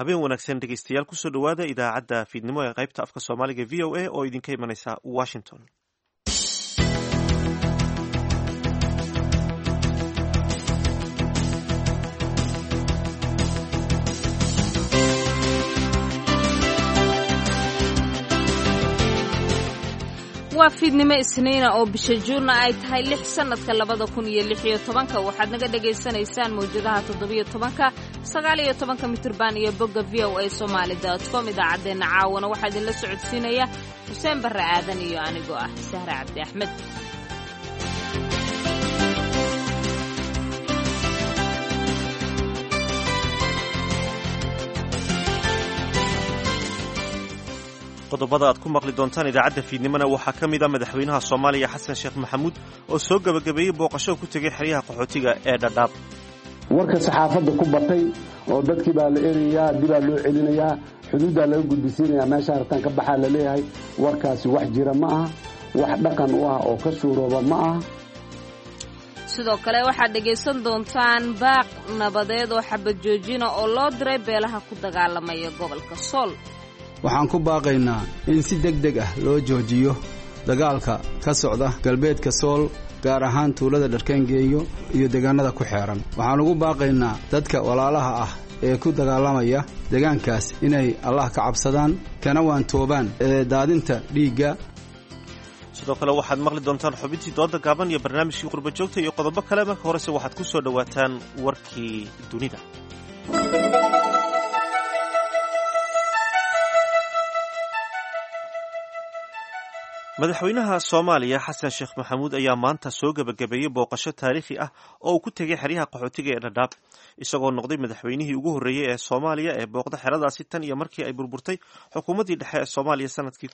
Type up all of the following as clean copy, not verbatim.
habeen wanaagsan dhegeystayaal kusoo dhowaada idaacadda fiidnimo ee qaybta afka soomaaliga v o a oo idinka imanaysa washington. waa fiidnimo isniina oo bisha juunna ay tahay 6 sanadka 2016 waxaad naga dhagaysanaysaan mawjadaha 17 19 mitirban iyo bogga voasomali.com idaacadeena caawana waxaa idinla socodsiinaya xuseen barre aadan iyo anigoo ah sahre cabdi axmed. qodobada aad ku maqli doontaan idaacadda fiidnimona waxaa ka mid a madaxweynaha soomaaliya xasan sheekh maxamuud oo soo gabagabeeyey booqasho ku tegay xeryaha qaxootiga ee dhadhaab. warka saxaafadda ku batay oo dadkii baa la erayaa dibaa loo celinayaa xuduuddaa laga gudbisiinayaa meesha hartaan ka baxaa la leeyahay warkaasi wax jira ma aha wax dhaqan u ah oo ka suurooba ma aha. sidoo kale waxaad dhegaysan doontaan baaq nabadeed oo xabad joojina oo loo diray beelaha ku dagaalamaya gobolka sool. waxaan ku baaqaynaa in si degdeg ah loo joojiyo dagaalka ka socda galbeedka sool gaar ahaan tuulada dharkaangeeyo iyo deegaanada ku xeeran. waxaan ugu baaqaynaa dadka walaalaha ah ee ku dagaalamaya deegaankaas inay Allah ka cabsadaan kana waantoobaan daadinta dhiigga. sidoo kale waxaad maqli doontaan xubintii dooda gaaban iyo barnaamijkii qurba joogta iyo qodobo kale. marka horese waxaad ku soo dhowaataan warkii dunida. madaxweynaha soomaaliya xasan sheekh maxamuud ayaa maanta soo gabagabeeyey booqasho taariikhi ah oo uu ku tegay xeryaha qaxootiga ee dhadhaab isagoo noqday madaxweynihii ugu horreeyey ee soomaaliya ee booqda xeradaasi tan iyo markii ay burburtay xukuumaddii dhexe ee soomaaliya sanadkii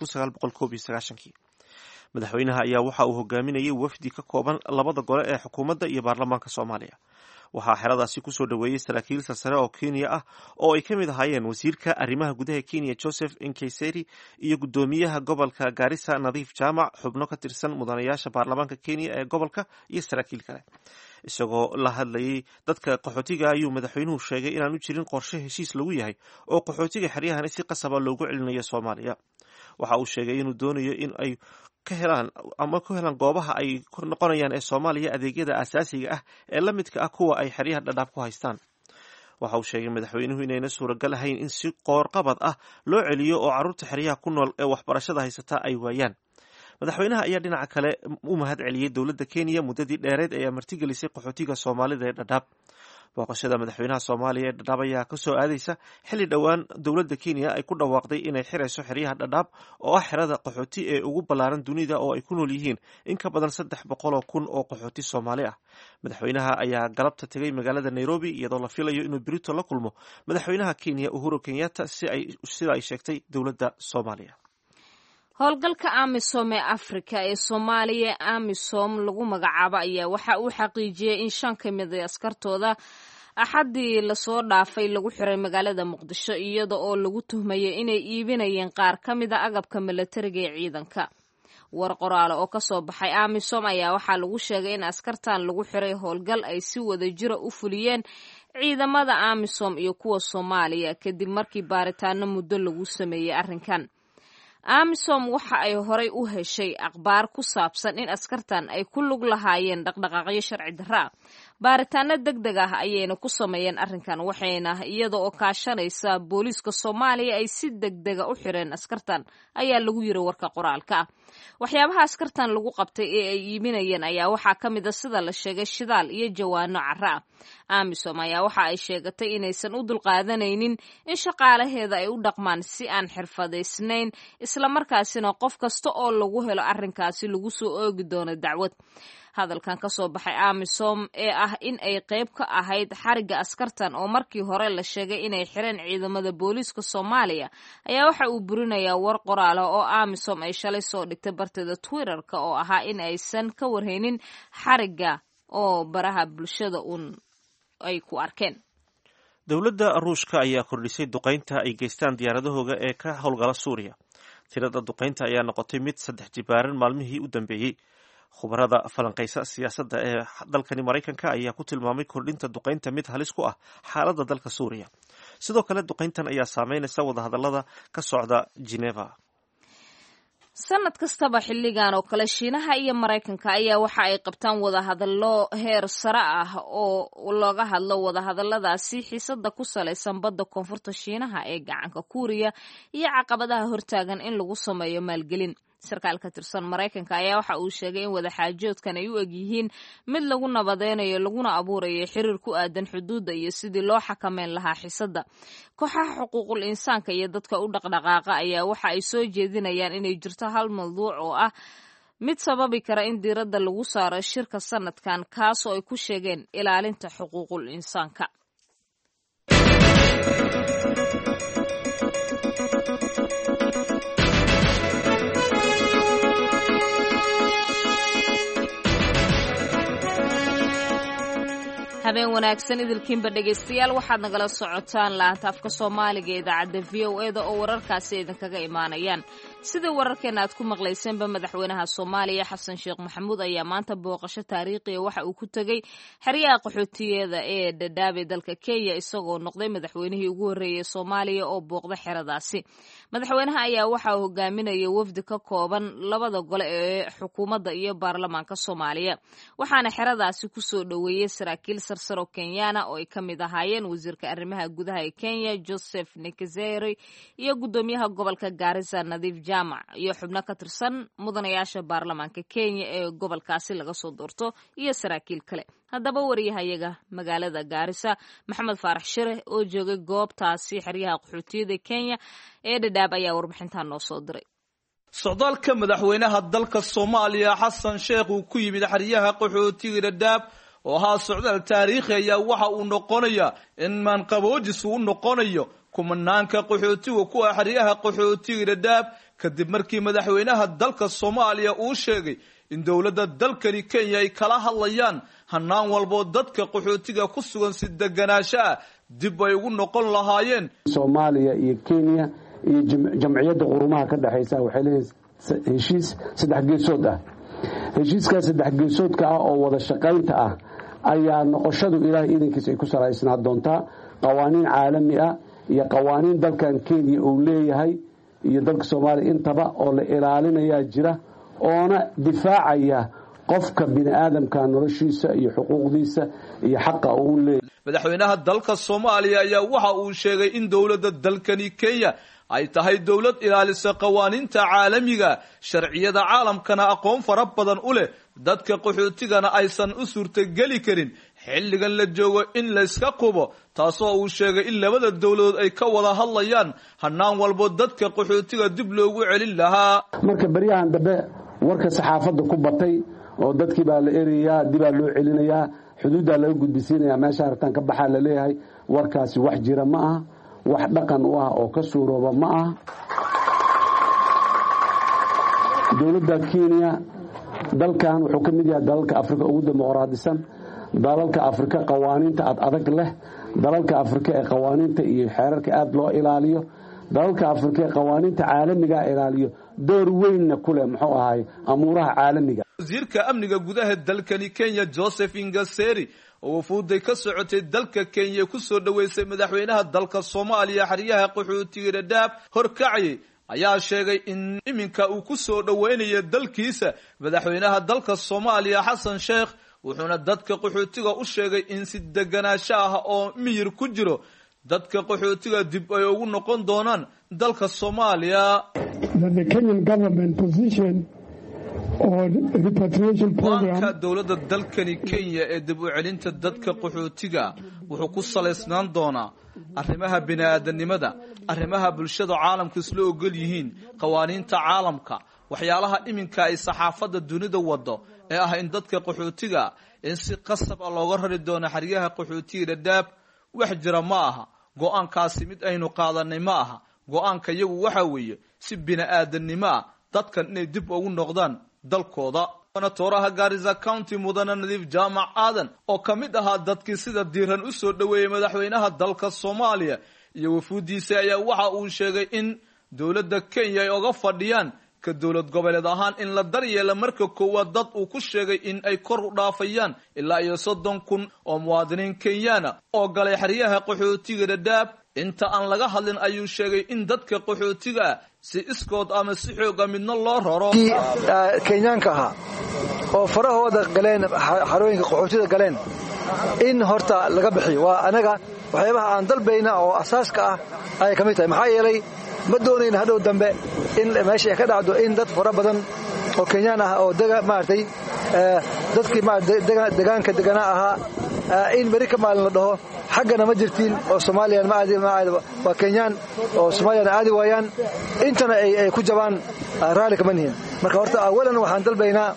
1991. madaxweynaha ayaa waxa uu hogaaminayay wafdi ka kooban labada gole ee xukuumadda iyo baarlamaanka soomaaliya. waxaa xeradaasi kusoo dhoweeyey saraakiil sarsare oo Kenya ah oo ay ka mid ahaayeen wasiirka arrimaha gudaha Kenya Joseph Nkaiseri iyo gudoomiyaha gobolka Garissa Nadiif Jaamac, xubno ka tirsan mudanayaasha baarlamaanka Kenya ee gobolka iyo saraakiil kale. isagoo la hadlayay dadka qaxootiga ayuu madaxweynuhu sheegay inaanu jirin qorshe heshiis lagu yahay oo qaxootiga xeryahani si qasaba loogu celinayo Soomaaliya. waxa uu sheegay inuu doonayo in ay ku helaan goobaha ay kor noqonayaan ee Soomaaliya adeegyada aasaasiga ah ee la midka ah kuwa ay xeryaha dhadhaab ku haystaan. waxa uu sheegay madaxweynuhu inayna suuragal ahayn in si qoorqabad ah loo celiyo oo carruurta xeryaha ku nool ee waxbarashada haysata ay waayaan. madaxweynaha ayaa dhinaca kale u mahad celiyey dowladda Kenya muddadii dheereed ee martigelisay qaxootiga Soomaalida ee dhadhaab. booqashada madaxweynaha Soomaaliya ee dhadhaab ayaa ka soo aadaysa xilli dhowaan dowladda Kenya ay ku dhawaaqday inay xirayso xeryaha dhadhaab oo ah xerada qaxooti ee ugu ballaaran dunida oo ay ku nool yihiin in ka badan 300,000 oo qaxooti Soomaali ah. madaxweynaha ayaa galabta tegay magaalada Nairobi iyadoo la filayo inuu berito la kulmo madaxweynaha Kenya Uhuru Kenyatta sida ay sheegtay dowladda Soomaaliya. howlgalka amisom ee afrika ee soomaaliya amisom lagu magacaabo ayaa waxa uu xaqiijiyey in 5 ka mid ah askartooda axadii lasoo dhaafay lagu xiray magaalada muqdisho iyada oo lagu tuhmayay inay iibinayeen qaar ka mid a agabka milatariga ee ciidanka. war qoraal oo ka soo baxay amisom ayaa waxaa lagu sheegay in askartan lagu xiray howlgal ay si wada jira u fuliyeen ciidamada amisom iyo kuwa Soomaaliya kadib markii baaritaano muddo lagu sameeyay arrinkan. amisom waxa ay horay u heshay akhbaar ku saabsan in askartan ay ku lug lahaayeen dhaqdhaqaaqyo sharci darro ah. baaritaano degdeg ah ayayna ku sameeyeen arrinkan waxayna iyada oo kaashanaysa booliiska Soomaaliya ay si degdega u xireen askartan ayaa lagu yiri warka qoraalka ah. waxyaabaha askartan lagu qabtay ee ay iibinayeen ayaa waxaa ka mid ah sida la sheegay shidaal iyo jawaano carro ah. amisom ayaa waxa ay sheegatay inaysan u dulqaadanaynin in shaqaalaheeda ay u dhaqmaan si aan xirfadaysnayn isla markaasina qof kasta oo lagu helo arrinkaasi lagu soo oogi doono dacwad. hadalkan ka soo baxay amisom ee ah in ay qayb ka ahayd xariga askartan oo markii hore la sheegay inay xireen ciidamada booliiska Soomaaliya ayaa waxa uu burinayaa war qoraal oo amisom ay shalay soo dhigtay barteeda Twitter-ka oo ahaa in aysan ka warhaynin xariga oo baraha bulshada ay ku arkeen. dowladda Ruushka ayaa kordhisay duqeynta ay geystaan diyaaradahooda ee ka howlgala Suuriya. tirada duqeynta ayaa noqotay mid 3 jibaaran maalmihii u dambeeyay. khubarada falanqaysa siyaasadda ee dalkani Mareykanka ayaa ku tilmaamay kordhinta duqeynta mid halis ku ah xaaladda dalka Suuriya. sidoo kale duqayntan ayaa saameynaysa wadahadallada ka socda Geneva. sanad kastaba xilligan oo kale Shiinaha iyo Mareykanka ayaa waxa ay qabtaan wadahadallo heer sare ah oo looga hadlo wadahadalladaasi xiisada ku saleysan badda koonfurta Shiinaha ee gacanka Kuuriya iyo caqabadaha hortaagan in lagu sameeyo maalgelin. sarkaal ka tirsan Mareykanka ayaa waxa uu sheegay in wadaxaajoodkan ay u eg yihiin mid lagu nabadeynayo laguna abuurayo xiriir ku aadan xuduudda iyo sidii loo xakameyn lahaa xiisada. kooxaha xuquuqul insaanka iyo dadka u dhaqdhaqaaqa ayaa waxa ay soo jeedinayaan inay jirto hal mawduuc oo ah mid sababi kara in diiradda lagu saaro shirka sanadkan kaas oo ay ku sheegeen ilaalinta xuquuqul insaanka. habeen wanaagsan idilkiinba dhegaystayaal waxaad nagala socotaan laanta afka Soomaaliga ee idaacadda VOA oo wararkaasi idinkaga imaanayaan. sida wararkeena aad ku maqlayseenba madaxweynaha Soomaaliya Xasan Sheekh Maxamuud ayaa maanta booqasho taariikhi ah waxa uu ku tagay xeryaha qaxootiyeeda ee Dadaab ee dalka Kenya isagoo noqday madaxweynihii ugu horeeyay Soomaaliya oo booqda xeradaasi. madaxweynaha ayaa waxa uu hogaaminayay wafdi ka kooban labada gole ee xukuumadda iyo baarlamaanka Soomaaliya waxaana xeradaasi ku soo dhaweeyay saraakiil sarsaro Kenyaana oo ay kamid ahaayeen wasiirka arrimaha gudaha ee Kenya Joseph Nkazeri iyo gudoomiyaha gobolka Garissa Nadiif Jaamac iyo xubno ka tirsan mudanayaasha baarlamaanka Kenya ee gobolkaasi laga soo doorto iyo saraakiil kale. haddaba wariyahayaga magaalada Garissa Maxamed Faarax Shire oo joogay goobtaasi xeryaha qaxootiyada Kenya ee Dadaab ayaa warbixintan noo soo diray. socdaalka madaxweynaha dalka Soomaaliya Xasan Sheekh uu ku yimid xeryaha qaxootiga Dadaab oo ahaa socdaal taariikhi ayaa waxa uu noqonayaa in maanqaboojis uu noqonayo kumanaanka qaxootiga ku ah xeryaha qaxootiga Dadaab kadib markii madaxweynaha dalka Soomaaliya uu sheegay in dowladda dalkani Kenya ay kala hadlayaan hanaan walbo dadka qaxootiga ku sugan si deganaansho dib ay ugu noqon lahaayeen. Soomaaliya iyo Kenya iyo jamciyadda qurumaha ka dhaxaysa waxay leeyihiin heshiis saddex geesood ah. heshiiska saddex geesoodka ah oo wada shaqaynta ah ayaa noqoshadu Ilaahay idinkiisa ay ku salaysnaa doontaa qawaaniin caalami ah iyo qawaaniin dalkan Kenya uu leeyahay iyo dalka Soomaaliya intaba oo la ilaalinaya jira oona difaacaya qofka bini'aadamka noloshiisa iyo xuquuqdiisa iyo xaqa uu leeyahay. madaxweynaha dalka Soomaaliya ayaa waxa uu sheegay in dowladda dalkani Kenya ay tahay dowlad ilaalisa qawaaniinta caalamiga sharciyada caalamkana aqoon fara badan u leh dadka qaxootigana aysan u suurtageli karin xilligan la joogo in la iska qubo taasoo uu sheegay in labada dowladood ay ka wada hadlayaan hanaan walbo dadka qaxootiga dib loogu celin lahaa. marka bariyahan dambe warka saxaafadda ku batay oo dadkii baa la eriyaa dib baa loo celinayaa xuduudda laga gudbisiinayaa meesha hartaan ka baxaa la leeyahay warkaasi wax jira ma aha wax dhaqan u ah oo ka suurooba ma aha. dowladda Kenya dalkan wuxuu ka mid yahay dalalka Afrika ugu dimuqraadisan dalalka Afrika qawaaniinta adag leh dalalka Afrika ee qawaaniinta iyo xeerarka aad loo ilaaliyo dalalka Afrika ee qawaaniinta caalamiga ilaaliyo door weyn ku leh muxuu ahaay amuuraha caalamiga. wasiirka amniga gudaha dalkani Kenya Joseph Nkazeri oo wafuuday ka socotay dalka Kenya ku soo dhaweysay madaxweynaha dalka Soomaaliya xeryaha qaxootiga Dadaab horkacay ayaa sheegay in iminka uu ku soo dhaweynayo dalkiisa madaxweynaha dalka Soomaaliya Xasan Sheekh wuxuuna dadka qaxootiga u sheegay in si deganaansho ah oo miyir ku jiro dadka qaxootiga dib ay ugu noqon doonaan dalka Soomaaliya. The Kenyan government position on repatriation program dowladda dalkani Kenya ee dib u celinta dadka qaxootiga wuxuu ku saleysnaan doonaa arrimaha bini'aadanimada arrimaha bulshada caalamka isla ogol yihiin qawaaniinta caalamka waxyaalaha iminka ay saxaafadda dunida wado ee ah in dadka qaxootiga in si qasab ah looga rari doono xeryaha qaxootiga Dadaab wax jira ma aha go'aankaasi mid aynu qaadanay ma aha go'aanka iyagu waxa weeye si bini'aadanimo dadkan inay dib ugu noqdaan dalkooda. Tooraha Garissa County mudana Nadiif Jaamac Aadan oo kamid ahaa dadkii sida diiran u soo dhaweeyay madaxweynaha dalka Soomaaliya iyo wafuudiisa ayaa waxa uu sheegay in dowladda Kenya ay uga fadhiyaan ka dowlad goboleed ahaan in la daryeelo marka koowaad dad uu ku sheegay in ay kor u dhaafayaan ilaa iyo 30,000 oo muwaadiniin Kenyaana oo galay xeryaha qaxootiga Dadaab inta aan laga hadlin ayuu sheegay in dadka qaxootiga si iskood ama si xooga midna loo raro Kenyaanka ah oo farahooda galeen xarooyinka qaxootiga galeen in horta laga bixiyo waa anaga waxyaabaha aan dalbayna oo asaaska ah ay kamid tahay maxaa yeelay ma doonayna hadhow dambe in meesha ka dhacdo in dad fara badan oo Kenyaan ah oo maartay dadkii deegaanka deganaa ahaa in bari ka maalin la dhaho xaggana ma jirtiin oo Soomaaliya ma aadi waa Kenyaan oo Soomaaliya aadi waayaan intana ay ku jabaan raali kama nihin marka horta awalan waxaan dalbaynaa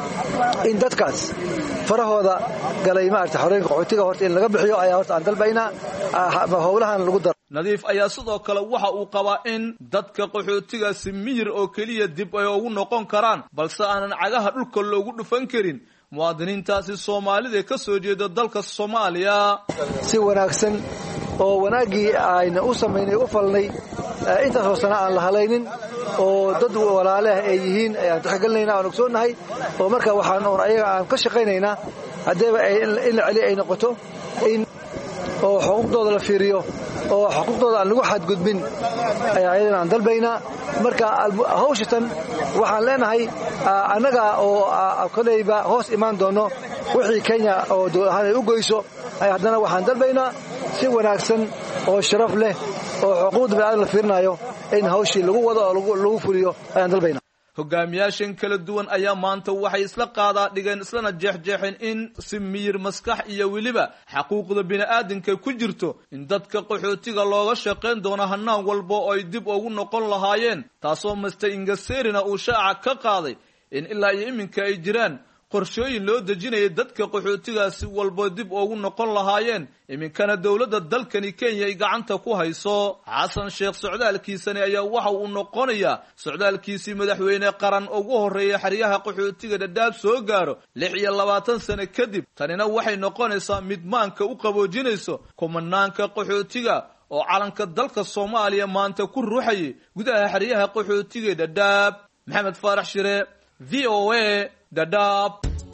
in dadkaas farahooda galay maartay xorooyinka qaxootiga horta in laga bixiyo ayaa horta aan dalbaynaa howlahan lagu daro Nadiif ayaa sidoo kale waxa uu qabaa in dadka qaxootiga si miyir oo kaliya dib ay ugu noqon karaan balse aanan cagaha dhulka loogu dhufan karin muwaadiniintaasi Soomaalida ka soo jeeda dalka Soomaaliya si wanaagsan oo wanaagii ayna u sameynay u falnay intaas oo sana aan la halaynin oo dad walaalaha ay yihiin ayaan taxagalnaynaa aan ogsoonahay oo marka waxaan ayaga aan ka shaqaynaynaa hadeeba in la celi ay noqoto in oo xuquuqdooda la fiiriyo oo xuquuqdooda aan lagu xadgudbin ayadana aan dalbaynaa marka hawshatan waxaan leenahay anaga oo kolayba hoos imaan doono wixii Kenya oo dowladda ay u goyso haddana waxaan dalbaynaa si wanaagsan oo sharaf leh oo xuquuqda bini'aadamka la fiirinayo in hawshii lagu wado oo lagu fuliyo ayaan dalbaynaa hogaamiyaashan kala duwan ayaa maanta waxay isla qaadaa dhigeen islana jeexjeexeen in si miyir maskax iyo weliba xuquuqda bini'aadamka ku jirto in dadka qaxootiga looga shaqeyn doono hanaan walba oo ay dib ugu noqon lahaayeen taasoo Mr. Ingaserina uu shaaca ka qaaday in ilaa iyo iminka ay jiraan qorshooyin loo dejinayay dadka qaxootigaasi walba dib ugu noqon lahaayeen iminkana dawladda dalkani Kenya ay gacanta ku hayso Xasan Sheekh socdaalkiisani ayaa waxa uu noqonayaa socdaalkiisii madaxweyne qaran ugu horeeyay xariyaha qaxootiga Dadaab soo gaaro 26 sano kadib tanina waxay noqonaysaa mid maanka u qaboojinayso kumanaanka qaxootiga oo calanka dalka Soomaaliya maanta ku ruuxayay gudaha xariyaha qaxootiga Dadaab Maxamed Faarax Shire VOA Dadaab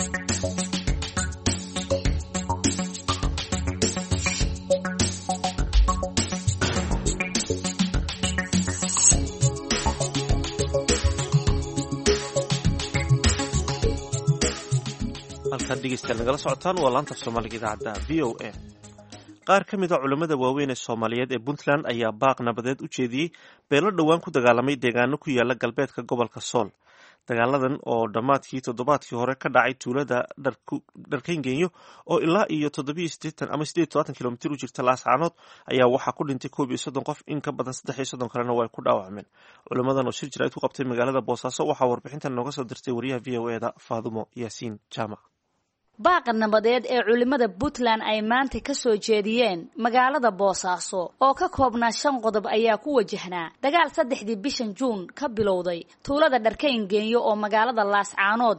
halkan dhegeystayaal nagala socotaan waa laanta Soomaaliga idaacadda VOA qaar ka mid ah culimada waaweyn ee Soomaaliyeed ee Puntland ayaa baaq nabadeed u jeediyey beelo dhawaan ku dagaalamay deegaano ku yaala galbeedka gobolka Sool dagaaladan oo dhammaadkii toddobaadkii hore ka dhacay tuulada Dharkayngeeyo oo ilaa iyo 87 ama 87 kilomitir u jirta Laascaanood ayaa waxaa ku dhintay 31 qof in ka badan 33 kalena way ku dhaawacmeen culimadan oo shir jirayd ku qabtay magaalada Boosaaso waxaa warbixintan nooga soo dirtay wariyaha VOA-da Faadumo Yaasiin Jaamac baaqa nabadeed ee culimada Puntland ay maanta ka soo jeediyeen magaalada Boosaaso oo ka koobnaa 5 qodob ayaa ku wajahnaa dagaal 3 bishan Juun ka bilowday tuulada Dharkayngeeyo oo magaalada Laascaanood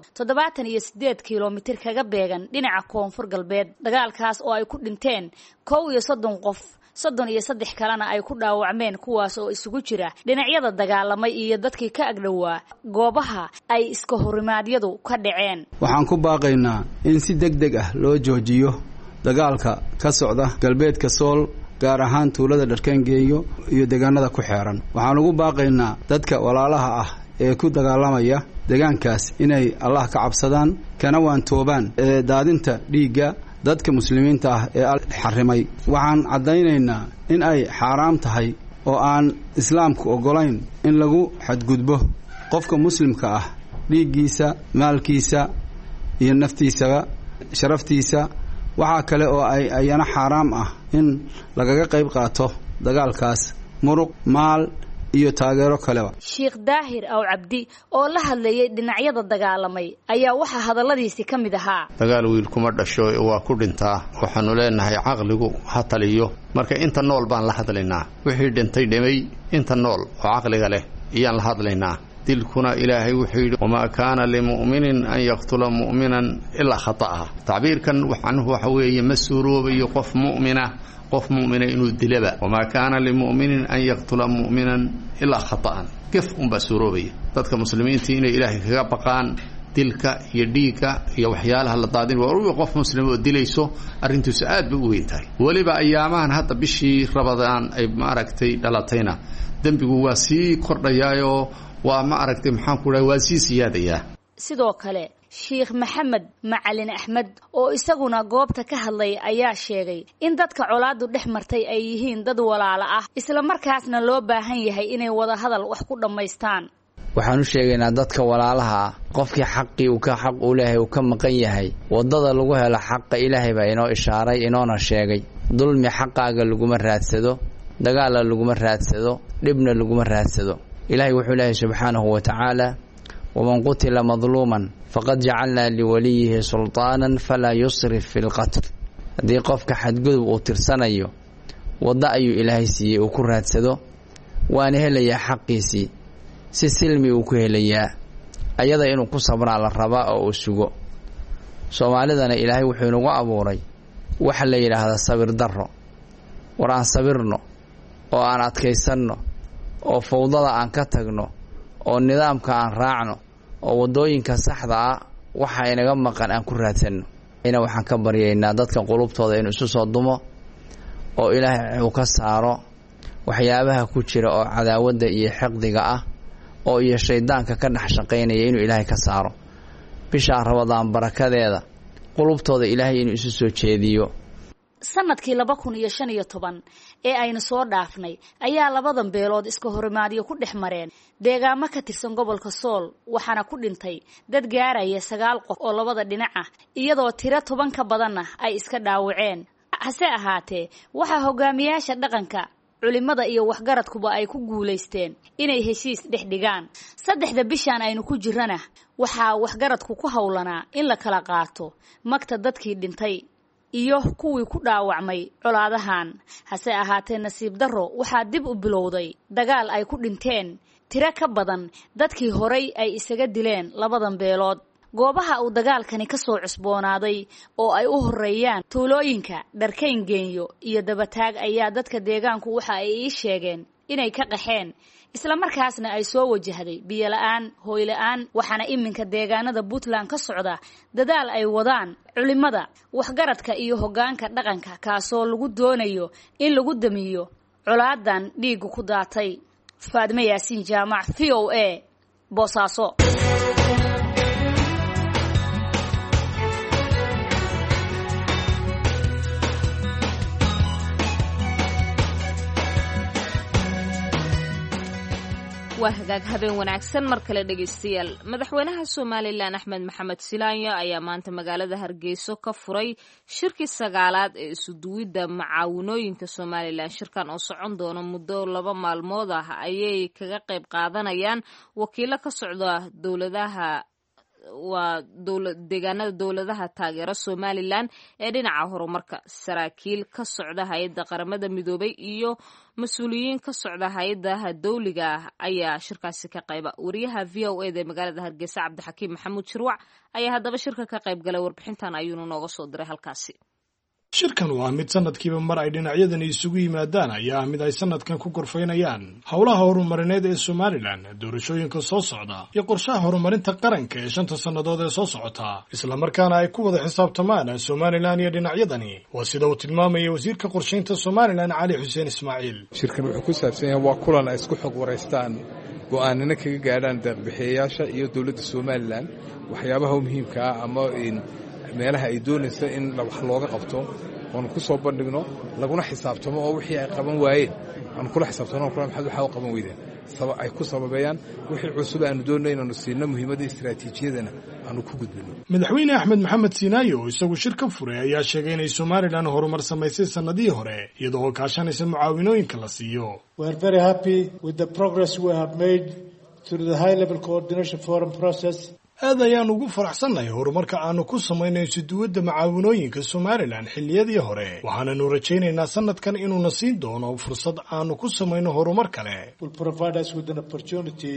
78 kilomitir kaga beegan dhinaca koonfur galbeed dagaalkaas oo ay ku dhinteen 31 qof 33 kalena ay ku dhaawacmeen kuwaas oo isugu jira dhinacyada dagaalamay iyo dadkii ka agdhawaa goobaha ay iska horimaadyadu ka dhaceen waxaan ku baaqaynaa in si degdeg ah loo joojiyo dagaalka ka socda galbeedka Sool gaar ahaan tuulada Dharkayngeeyo iyo deegaanada ku xeeran waxaan ugu baaqaynaa dadka walaalaha ah ee ku dagaalamaya deegaankaas inay Allah ka cabsadaan kana waan toobaan daadinta dhiigga dadka muslimiinta ah ee xarimay waxaan cadaynaynaa in ay xaraam tahay oo aan islaamku ogolayn in lagu xadgudbo qofka muslimka ah dhiiggiisa maalkiisa iyo naftiisa sharaftiisa waxa kale oo ay ayana xaraam ah in lagaga qayb qaato dagaalkaas muruq maal iyo taageero kaleba Sheekh Daahir Aw Cabdi oo la hadlayay dhinacyada dagaalamay ayaa waxa hadaladiisa kamid ahaa dagaal wiil kuma dhasho waa ku dhintaa waxaanu leenahay aqligu ha taliyo marka inta nool baan la hadlaynaa wixii dhintay dhimay inta nool oo aqliga leh iyaan la hadlaynaa dilkuna ilaahay wuxuu yiri wama kaana limu'minin an yaqtula mu'minan illa khata'a tabiirkan waxaanu waxa weeye masuuroobayo qof mu'mina qof mu'mina inuu dilaba wama kaana limu'minin an yaqtula mu'minan illa khata'an kif basuuroobayo dadka muslimiinta inay ilaahay kaga baqaan dilka iyo dhiigga iyo waxyaalaha la daadin waa qof muslim oo dilayso arrintiisu aad bay u weyn tahay waliba ayaamahan hadda bishii Ramadaan ay maaragtay dhalatayna dambigu waa sii kordhayaayo waa maaragtay maxaan ku dhahay waa sii siyaadaya sidoo kale Sheikh Maxamed Macalin Axmed oo isaguna goobta ka hadlay ayaa sheegay in dadka colaadu dhex martay ay yihiin dad walaalo ah isla markaasna loo baahan yahay inay wada hadal wax ku dhameystaan waxaan u sheegaynaa dadka walaalaha qofkii xaqii uu ka xaq u leeyahay uu ka maqan yahay wadada lagu helo xaq Ilaahay baa inoo ishaaray inoona sheegay dulmi xaqaaga laguma raadsado dagaal laguma raadsado dhibna laguma raadsado Ilaahay wuxuu leeyahay subhanahu wa ta'ala ومن قتل مظلوما فقد جعلنا لوليه سلطانا فلا يسرف في القتل دي قفك حدقدب او ترسنايو ودا ايو الهي سي او ku raadsado waan helaya xaqiisi si silmi uu ku helaya ayada inuu ku sabra la raba oo sugo Soomaalidana Ilaahay wuxuu inagu abuuray waxa la yiraahdo sabir darro waraan sabirno oo aan adkaysanno oo fawdada aan ka tagno oo nidaamka aan raacno oo wadooyinka saxda ah waxa inaga maqan aan ku raadsano waxaan ka baryaynaa dadka qulubtooda inuu isu soo dumo oo Ilaahay uu ka saaro waxyaabaha ku jira oo cadaawada iyo xiqdiga ah oo iyo shaydaanka ka dhex shaqeynaya inuu Ilaahay ka saaro bisha Ramadaan barakadeeda qulubtooda Ilaahay inuu isu soo jeediyo sanadkii 2015 ee ayna soo dhaafnay ayaa labadan beelood iska horimaadiyo ku dhex mareen deegaamo ka tirsan gobolka Sool waxaana ku dhintay dad gaaraya 9 qof oo labada dhinac ah iyadoo tiro 10 ka badan ay iska dhaawaceen hase ahaatee waxa hogaamiyaasha dhaqanka culimada iyo waxgaradkuba ay ku guuleysteen inay heshiis dhex dhigaan saddexda bishan aynu ku jirana waxa waxgaradku ku hawlanaa in la kala qaato magta dadkii dhintay iyo kuwii ku dhaawacmay colaadahan hase ahaatee nasiib darro waxa dib u bilowday dagaal ay ku dhinteen tiro ka badan dadkii horay ay isaga dileen labadan beelood goobaha uu dagaalkani ka soo cusboonaaday oo ay u horeeyaan tuulooyinka Dharkayn Geenyo iyo Dabataag ayaa dadka deegaanku waxa ay sheegeen inay ka qaxeen isla markaasna ay soo wajahday biyo la'aan hooy la'aan waxaana iminka deegaanada Puntland ka socda dadaal ay wadaan culimada waxgaradka iyo hoggaanka dhaqanka kaasoo lagu doonayo in lagu damiyo colaadan dhiig ku daatay Faadma Yaasiin Jaamac VOA Boosaaso وهجاج هبين ونعكسن مركلة دقيستيال مدحونها Somaliland أحمد محمد سيلانيا أيا مانتا مقالة هرقيسو كفري شركة سقالات سدويدة معاونوينك Somaliland شركان أصعون دونا مدو لبا مالموضة أيي كغاقيب قادانيان وكيلا كسعودة دولدها deegaanada dawladaha taageera Somaliland ee dhinaca horumarka saraakiil ka socda hay'adda qaramada midoobay iyo mas'uuliyiin ka socda hay'adaha dawliga ayaa shirkaasi ka qayba wariyaha VOA ee magaalada Hargeysa Cabdixakiim Maxamuud Shirwac ayaa hadaba shirka ka qayb galay warbixintan ayuu nooga soo diray halkaasi shirkan waa mid sanadkiiba mar ay dhinacyadani isugu yimaadaan ayaa mid ay sanadkan ku gorfaynayaan howlaha horumarineed ee Somaliland doorashooyinka soo socda iyo qorshaha horumarinta qaranka ee 5 sanadood ee soo socota isla markaana ay ku wada xisaabtamaan Somaliland iyo dhinacyadani waa sida uu tilmaamay wasiirka qorsheynta Somaliland Cali Xuseen Ismaaciil shirkan wuxuu ku saabsan yahay waa kulan ay isku xog wareystaan go'aanana kaga gaadhaan deeq-bixiyeyaasha iyo dawladda Somaliland waxyaabaha muhiimka ah ama meelaha ay doonayso in wax looga qabto oo ku soo bandhigno laguna xisaabtamo oo wixii ay qaban waayeen aan kula xisaabtano maxay waxa uu qaban weydeen sabab ay ku sababayaan wixii cusub aan doonayno inaan siino muhiimadda istiraatiijiyadana aan ku gudbino madaxweyne Axmed Maxamed Siinaayo isagu shirka furay ayaa sheegay in Somaliland horumar samaysay sanadii hore iyadoo kaashanaysa mucaawinooyinka la siiyo We are very happy with the progress we have made through the high level coordination forum process aad ayaan ugu faraxsanahay horumarka aanu ku samaynay suduwadda macaawinooyinka Somaliland xilliyadii hore waxaanu rajaynaynaa sanadkan inuu na siin doono fursad aanu ku samayno horumar kale will provide us with an opportunity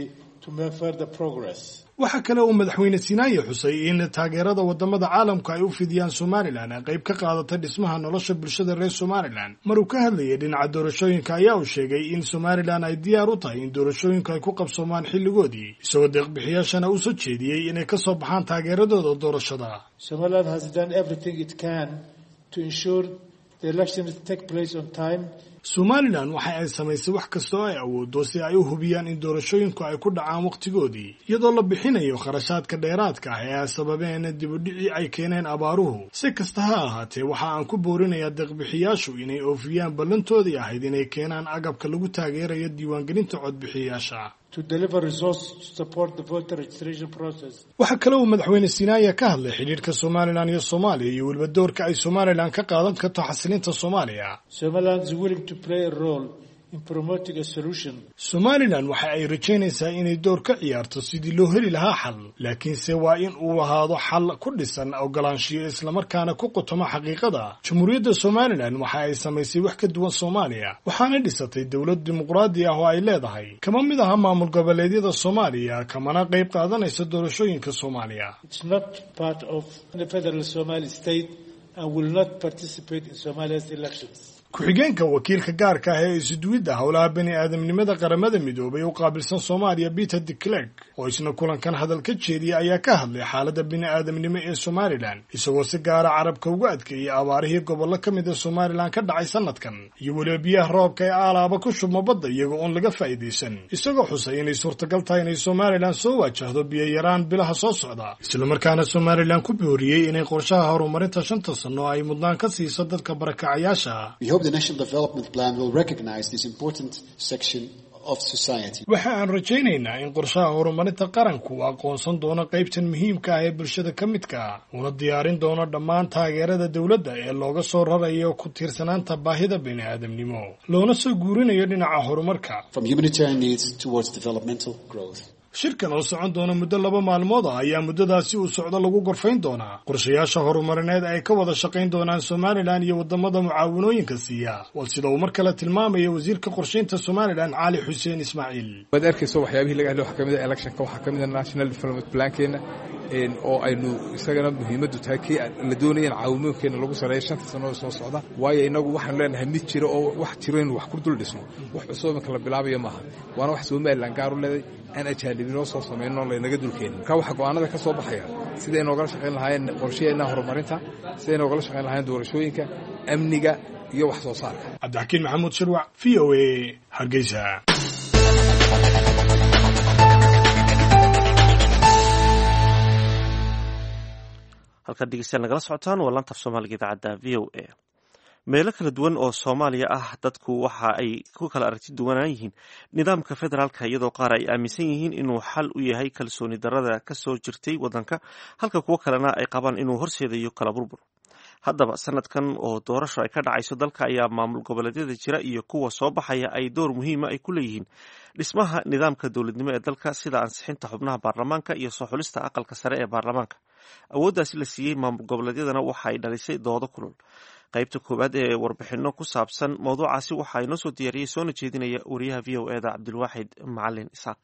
to make further progress. waxaa kale uu madaxweyne Sinaaye xusay in taageerada wadamada caalamka ay u fidiyaan Somaliland ay qayb ka qaadato dhismaha nolosha bulshada reer Somaliland maruu ka hadlayay dhinaca doorashooyinka ayaa uu sheegay in Somaliland ay diyaar u tahay in doorashooyinka ay ku qabsoomaan xilligoodii isagoo deeq-bixiyaashana u soo jeediyay inay ka soo baxaan taageeradooda doorashada. Somaliland has done everything it can to ensure the elections take place on time. Somaliland waxa ay samaysay wax kasta oo ay awoodo si ay u hubiyaan in doorashooyinku ay ku dhacaan waqtigoodii iyadoo la bixinayo kharashaadka dheeraadka ah ee sababeen dib u dhici ay keeneen abaaruhu. Si kasta ha ahaatee waxa aan ku boorinayaa deeq-bixiyaashu inay oofiyaan ballantoodii ahayd inay keenaan agabka lagu taageerayo diiwaangelinta codbixiyaasha. To deliver resources to support the voter registration process. waxa kale uu madaxweyne Sinaaye ka hadlay xiriirka Somaliland iyo Soomaaliya iyo waliba doorka ay Somaliland ka qaadan karto xasilinta Soomaaliya. Somaliland is willing to play a role in promoting a solution. Somaliland waxa ay rajaynaysaa inay door ka ciyaarto sidii loo heli lahaa xal, laakiinse waa in uu ahaado xal ku dhisan ogolaanshiyo isla markaana ku qotoma xaqiiqada. Jamhuuriyadda Somaliland waxa ay samaysay wax ka duwan Soomaaliya, waxaana dhisatay dawlad dimuqraadi ah oo ay leedahay. Kama mid aha maamul goboleedyada Soomaaliya kamana qayb qaadanaysa doorashooyinka Soomaaliya. It's not part of the federal Somali state and will not participate in Somalia's elections. ku-xigeenka wakiilka gaarka ah ee isuduwidda howlaha bini'aadamnimada qaramada midoobay u qaabilsan Soomaaliya Peter de Klerk oo isna kulankan hadal ka jeediyay ayaa ka hadlay xaaladda bini'aadamnimo ee Somaliland isagoo si gaar ah carabka ugu adkeeyay abaarihii gobollo ka mid ah Somaliland ka dhacay sanadkan iyo waliba biyaha roobka ee alaaba ku shubma badda iyagoo aan laga faa'iideysan isagoo xusay inay suurtagal tahay inay Somaliland soo wajahdo biyo yaraan bilaha soo socda isla markaana Somaliland ku booriyay inay qorshaha horumarinta 5 sano ay mudnaan ka siiso dadka barakacayaasha. The National Development Plan will recognize this important section of society. waxa aan rajaynaynaa in qorshaha horumarinta qaranku uu aqoonsan doono qaybtan muhiimka ah ee bulshada ka midka ah una diyaarin doono dhammaan taageerada dawladda ee looga soo rarayo ku tiirsanaanta baahida bini'aadamnimo loona soo guurinayo dhinaca horumarka. From humanitarian needs towards developmental growth. shirkan oo socon doona muddo 2 maalmood ah ayaa muddadaasi uu socdo lagu gorfayn doonaa qorshayaasha horumarineed ay ka wada shaqayn doonaan Somaliland iyo wadamada mucaawinooyinka siiya wal sida uu mar kale tilmaamayo wasiirka qorsheynta Somaliland Cali Xuseen Ismaaciil. wadarkiisa waxyaabihii laga hadlo waxa kamid ah electionka waxa kamid ah National Development Plan-keena oo aynu isagana muhiimadu tahay kii la doonayeen caawimooyinkeena lagu sareeyo 5 sano soo socda waayo inagu waxaan leenahay mid jiro oo wax jiro in wax ku dul dhisno wax cusub kala bilaabayo maaha waana wax Somaliland gaar u leedahay aan ajaanibino soo sameeyno leenaga dulkeena ka waxa go'aanada ka soo baxaya sida ay nooga shaqeyn lahaayeen qorsheena horumarinta sida ay nooga shaqeyn lahaayeen doorashooyinka amniga iyo wax soo saarka. Cabdixakiin Maxamuud Shirwac VOA Hargeysa. halka dhegeystayaal nagala socotaan waa laanta Soomaaliga idaacadda VOA. meelo kala duwan oo Soomaaliya ah dadku waxa ay ku kala aragti duwanaan yihiin nidaamka federaalka iyadoo qaar ay aaminsan yihiin inuu xal u yahay kalsooni darrada ka soo jirtay wadanka halka kuwa kalena ay qabaan inuu horseedayo kala burbur. haddaba sanadkan oo doorasho ay ka dhacayso dalka ayaa maamul goboleedyada jira iyo kuwa soo baxaya ay door muhiima ay ku leeyihiin dhismaha nidaamka dowladnimo ee dalka sida ansixinta xubnaha baarlamaanka iyo soo xulista aqalka sare ee baarlamaanka. awooddaasi la siiyey maamul goboleedyadana waxa ay dhalisay doodo kulul. qaybta koowaad ee warbixino ku saabsan mawduucaasi waxa ay noo soo diyaariyey soona jeedinaya wariyaha VOA da Cabdilwaaxid Macalin Isaaq.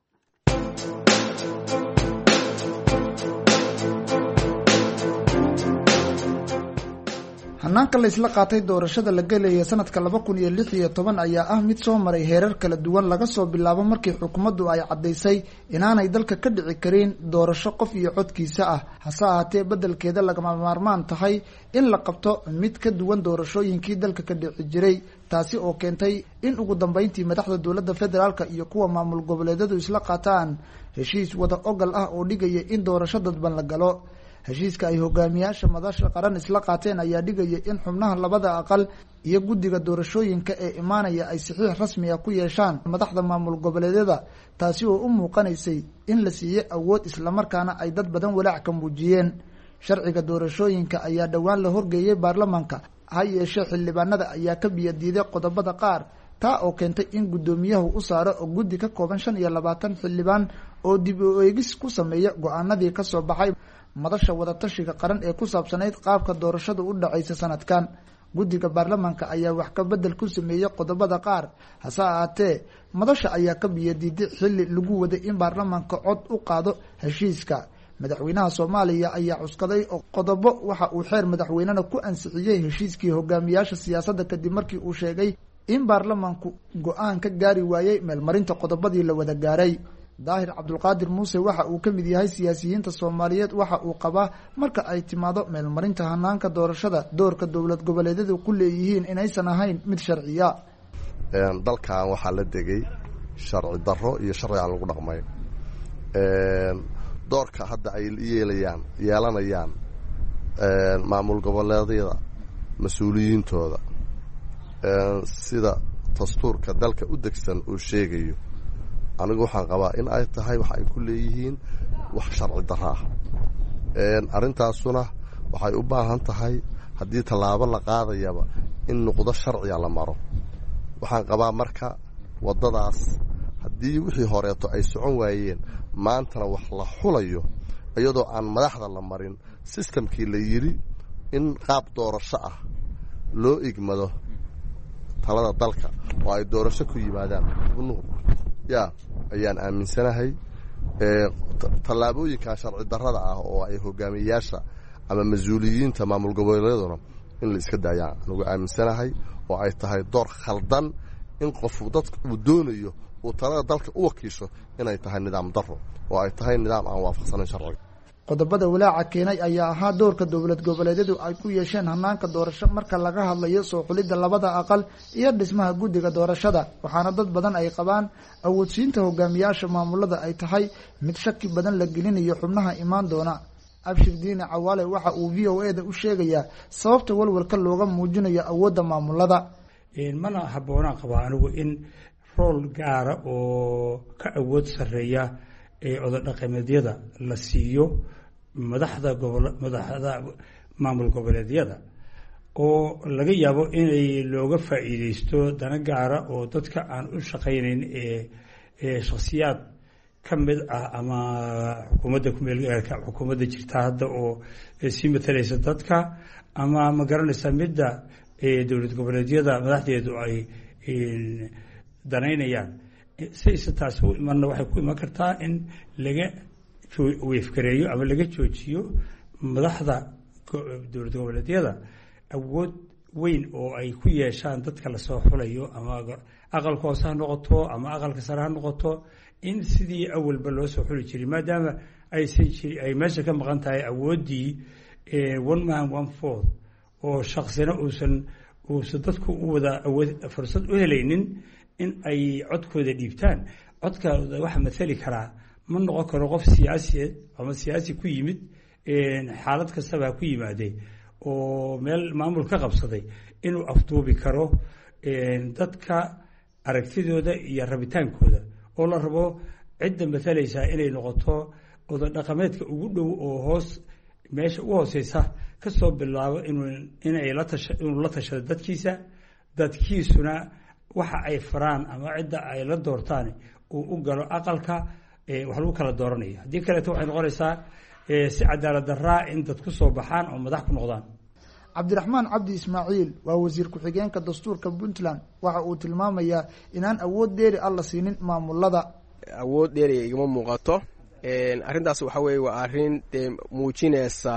hanaanka la isla qaatay doorashada la gelaya sanadka 2016 ayaa ah mid soo maray heerar kala duwan laga soo bilaabo markii xukuumaddu ay caddaysay inaanay dalka ka dhici karin doorasho qof iyo codkiisa ah hase ahaatee beddelkeeda lagama maarmaan tahay in la qabto mid ka duwan doorashooyinkii dalka ka dhici jiray taasi oo keentay in ugu dambeyntii madaxda dowladda federaalka iyo kuwa maamul goboleedyadu isla qaataan heshiis wada ogal ah oo dhigaya in doorasho dadban la galo. heshiiska ay hogaamiyaasha madasha qaran isla qaateen ayaa dhigaya in xubnaha labada aqal iyo guddiga doorashooyinka ee imaanaya ay saxiix rasmi ah ku yeeshaan madaxda maamul goboleedyada taasi oo u muuqanaysay in la siiyey awood islamarkaana ay dad badan walaac ka muujiyeen. sharciga doorashooyinka ayaa dhowaan la horgeeyey baarlamaanka ha yeeshee xildhibaanada ayaa ka biyadiiday qodobada qaar taa oo keentay in guddoomiyahu u saaro oo guddi ka kooban 25 xildhibaan oo dib u eegis ku sameeya go'aanadii ka soo baxay madasha wada tashiga qaran ee ku saabsanayd qaabka doorashada u dhacaysa sanadkan. guddiga baarlamaanka ayaa wax ka bedel ku sameeyey qodobada qaar hase ahaatee madasha ayaa ka biyadiiday xilli lagu waday in baarlamaanka cod u qaado heshiiska. madaxweynaha soomaaliya ayaa cuskaday qodobo waxa uu xeer madaxweynena ku ansixiyey heshiiskii hogaamiyaasha siyaasadda kadib markii uu sheegay in baarlamaanku go-aan ka gaari waayey meelmarinta qodobadii la wada gaaray. daahir cabdulqaadir muuse waxa uu ka mid yahay siyaasiyiinta soomaaliyeed waxa uu qabaa marka ay timaado meelmarinta hanaanka doorashada doorka dowlad goboleedyadu ku leeyihiin inaysan ahayn mid sharciya. dalkan waxaa la degay sharci darro iyo sharci aan lagu dhaqmay. doorka hadda ay yeelanayaan maamul goboleedyada mas-uuliyiintooda sida dastuurka dalka u degsan uu sheegayo, anigu waxaan qabaa in ay tahay wax ay ku leeyihiin wax sharci darro ah. arrintaasuna waxay u baahan tahay haddii tallaabo la qaadayaba in nuqdo sharciga la maro. waxaan qabaa marka waddadaas haddii wixii horeeto ay socon waayeen maantana wax la xulayo iyadoo aan madaxda la marin sistamkii la yidhi in qaab doorasho ah loo igmado talada dalka oo ay doorasho ku yimaadaan xubnuhu ayaan aaminsanahay. tallaabooyinkan sharci darrada ah oo ay hogaamiyayaasha ama mas-uuliyiinta maamul goboleeduna in la iska daayaan anugu aaminsanahay oo ay tahay door khaldan in qofu dadka uu doonayo uu talada dalka u wakiisho inay tahay nidaam darro oo ay tahay nidaam aan waafaqsanayn sharciga. qodobada walaaca keenay ayaa ahaa doorka dowlad goboleedyadu ay ku yeesheen hanaanka doorasho marka laga hadlayo soo xulidda labada aqal iyo dhismaha guddiga doorashada, waxaana dad badan ay qabaan awoodsiinta hogaamiyaasha maamulada ay tahay mid shaki badan la gelinayo xubnaha imaan doona. abshir diine cawaale waxa uu v o eda u sheegayaa sababta walwalka looga muujinayo awoodda maamulada. mana habboonaan qabaa anigu in rool gaara oo ka awood sarreeya ee odadhaqameedyada la siiyo madaxda maamul goboleedyada oo laga yaabo inay looga faa'iideysto dana gaara oo dadka aan u shaqaynayn ee shakhsiyaad ka mid ah ama xukuumadda kumeelgaarka xukuumadda jirta hadda oo sii matalaysa dadka ama ma garanaysa midda dowlad goboleedyada madaxdeedu ay danaynayaan. sayse taasi u imanna waxay ku iman kartaa in laga weefgareeyo ama laga joojiyo madaxda dowlad goboleedyada awood weyn oo ay ku yeeshaan dadka lasoo xulayo ama aqalka hoose ha noqoto ama aqalka sare ha noqoto in sidii awalba loo soo xuli jiray maadaama ay meesha ka maqan tahay awooddii one man one vote oo shaksina uusan dadku u wada awood fursad u helaynin in ay codkooda dhiibtaan. codkooda waxa mathali karaa ma noqon karo qof siyaasiyeed ama siyaasi ku yimid xaalad kastaba ha ku yimaadee oo meel maamul ka qabsaday inuu afduubi karo dadka aragtidooda iyo rabitaankooda oo la rabo cidda mathalaysaa inay noqoto odadhaqameedka ugu dhow oo hoos meesha u hooseysa kasoo bilaabo inuu la tashado dadkiisuna waxa ay faraan ama cidda ay la doortaan uu u galo aqalka wax lagu kala dooranayo. haddii kaleeto waxay noqonaysaa si cadaalad daraa in dad ku soo baxaan oo madax ku noqdaan. cabdiraxmaan cabdi ismaaciil waa wasiir ku-xigeenka dastuurka puntland waxa uu tilmaamayaa inaan awood dheeri ah la siinin maamulada. awood dheeriga igama muuqato. arrintaas waxa weeye waa arrin muujinaysa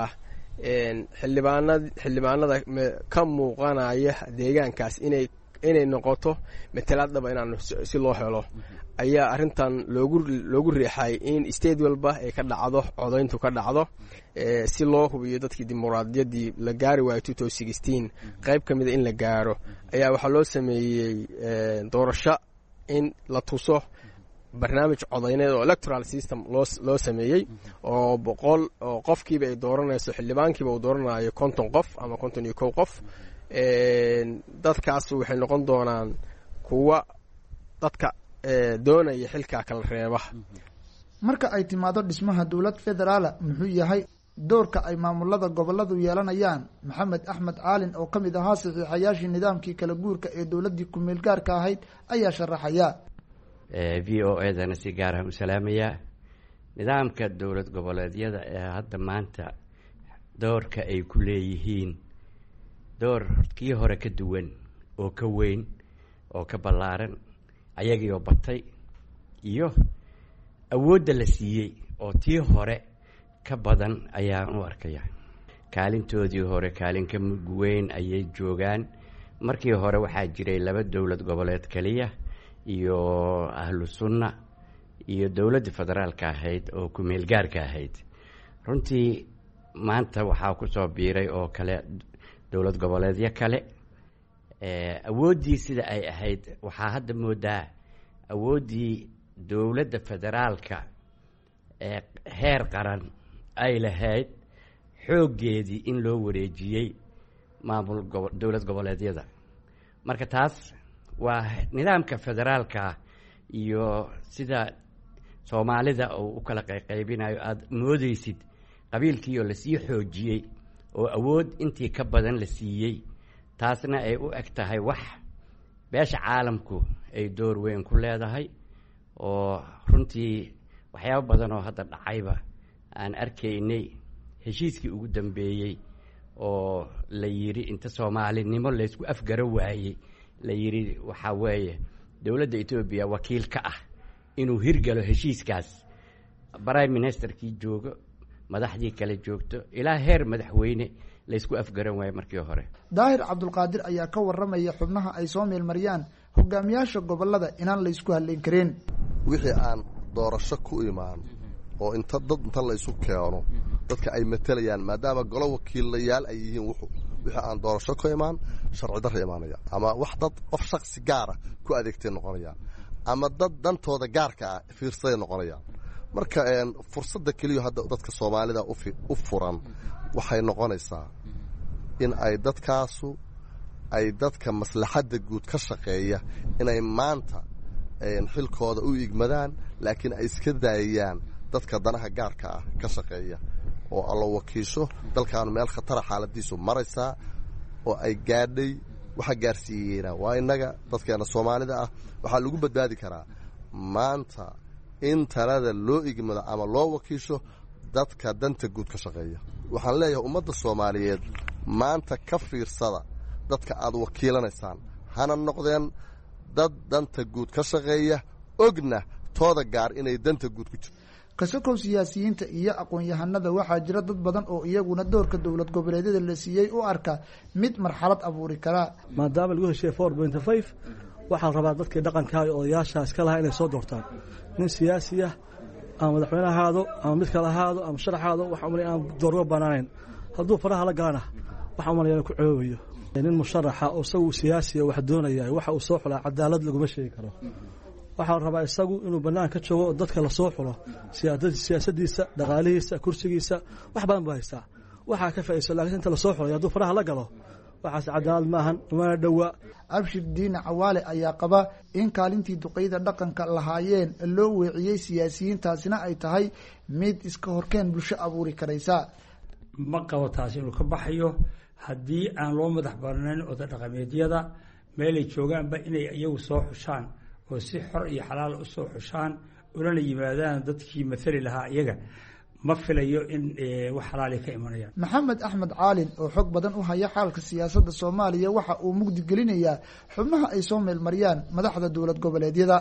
xildhibaanada ka muuqanaya deegaankaas inay noqoto matalaadaba inaan si loo helo ayaa arrintan loogu riixay in state walba ay ka dhacdo codayntu ka dhacdo si loo hubiyo dadkii dimuqraadiyaddii la gaari waayo 2016 qayb ka mida in la gaaro ayaa waxaa loo sameeyey doorasho in la tuso barnaamij codayneed oo electoral system loo sameeyey oo oo qofkiiba ay dooranayso xildhibaankiiba uu dooranayo 50 qof ama 51 qof. dadkaas waxay noqon doonaan kuwa dadka doonaya xilkaa kala reeba. marka ay timaado dhismaha dowlad federaala muxuu yahay doorka ay maamulada goboladu yeelanayaan? maxamed axmed caalin oo ka mid ahaa saxiixayaashii nidaamkii kala guurka ee dowladdii ku-meel gaarka ahayd ayaa sharaxaya. v o edana si gaar ah u salaamayaa. nidaamka dowlad goboleedyada ee hadda maanta doorka ay ku leeyihiin door kii hore ka duwan oo ka weyn oo ka ballaaran ayagiioo batay iyo awoodda la siiyey oo tii hore ka badan ayaan u arkaya. kaalintoodii hore kaalin ka mug weyn ayay joogaan. markii hore waxaa jiray 2 dowlad goboleed kaliya iyo ahlu sunna iyo dowladda federaalka ahayd oo ku meel gaarka ahayd. runtii maanta waxaa ku soo biiray oo kale dowlad goboleedyo kale. awooddii sida ay ahayd waxaa hadda moodaa awooddii dowladda federaalka ee heer qaran ay lahayd xooggeedii in loo wareejiyey maamul dowlad goboleedyada. marka taas waa nidaamka federaalka iyo sida soomaalida uu u kala qaybinayo aada moodaysid qabiilkii oo lasii xoojiyey oo awood intii ka badan la siiyey. taasna ay u eg tahay wax beesha caalamku ay door weyn ku leedahay oo runtii waxyaabo badan oo hadda dhacayba aan arkaynay. heshiiskii ugu dambeeyey oo la yidhi inta soomaalinimo laysku afgaro waayey la yidhi waxaa weeye dowladda etoobiya wakiil ka ah inuu hirgalo heshiiskaas. prime ministerkii joogo madaxdii kale joogto ilaa heer madaxweyne laysku afgaran waaye markii hore. daahir cabdulqaadir ayaa ka warramaya xubnaha ay soo meelmariyaan hogaamiyaasha gobolada inaan laysku hadlayn karin. wixii aan doorasho ku imaan oo inta la isu keeno dadka ay matalayaan maadaama golo wakiilayaal ay yihiin wixii aan doorasho ku imaan sharci darro imaanaya ama wax dad qof shakhsi gaara ku adeegtay noqonaya ama dad dantooda gaarka ah fiirsaday noqonaya. marka fursadda keliya hadda dadka Soomaalida u furan waxay noqonaysaa in ay dadka maslaxadda guud ka shaqeeya inay maanta xilkooda u igmadaan laakiin ay iska daayaan dadka danaha gaarka ah ka shaqeeya oo alla wakiisho dalkan meel khatar xaaladiisu maraysa oo ay gaadhay waxa gaarsiiyayna waa inaga dadkeena Soomaalida ah waxa lagu badbaadi karaa maanta in talada loo igmado ama loo wakiisho dadka danta guud ka shaqeeya. waxaan leeyahay ummadda Soomaaliyeed maanta ka fiirsada dadka aad wakiilanaysaan hana noqdeen dad danta guud ka shaqeeya ogna tooda gaar inay danta guud ku jirto. kasokow siyaasiyiinta iyo aqoon-yahanada waxaa jira dad badan oo iyaguna doorka dowlad goboleedyada la siiyey u arka mid marxalad abuuri kara. maadaama lagu heshiiyey 4.5 waxaa la rabaa dadkii dhaqanka iyo odayaasha iska lahaa inay soo doortaan nin siyaasi ah ama madaxweyne ahaado ama mid kale ahaado ama sharax ahaado waxa umaleeya aan doorgo banaanayn hadduu faraha la galana waxa umaleeya ku coobayo nin musharaxa oo isagu siyaasi wax doonaya waxa uu soo xulaa cadaalad laguma sheegi karo. waxaa la rabaa isagu inuu banaan ka joogo oo dadka la soo xulo siyaasadiisa dhaqaalihiisa kursigiisa wax badan baa haystaa waxaa ka faa'iiso laakiin inta la soo xulay hadduu faraha la galo waxaas cadaalad maahan umana dhowaa. abshir diin cawaale ayaa qaba in kaalintii duqeyda dhaqanka lahaayeen loo weeciyey siyaasiyiintaasina ay tahay mid iska horkeen bulsho abuuri karaysa. ma qabo taasi inuu ka baxayo haddii aan loo madax barnayn oda dhaqameedyada meelay joogaanba inay iyagu soo xushaan oo si xor iyo xalaal u soo xushaan ulana yimaadaan dadkii mathali lahaa iyaga ma filayo in wax xalaali ka imanayaan. maxamed axmed caalin oo xog badan u haya xaalka siyaasadda Soomaaliya waxa uu mugdi gelinayaa xubnaha ay soo meelmariyaan madaxda dowlad goboleedyada.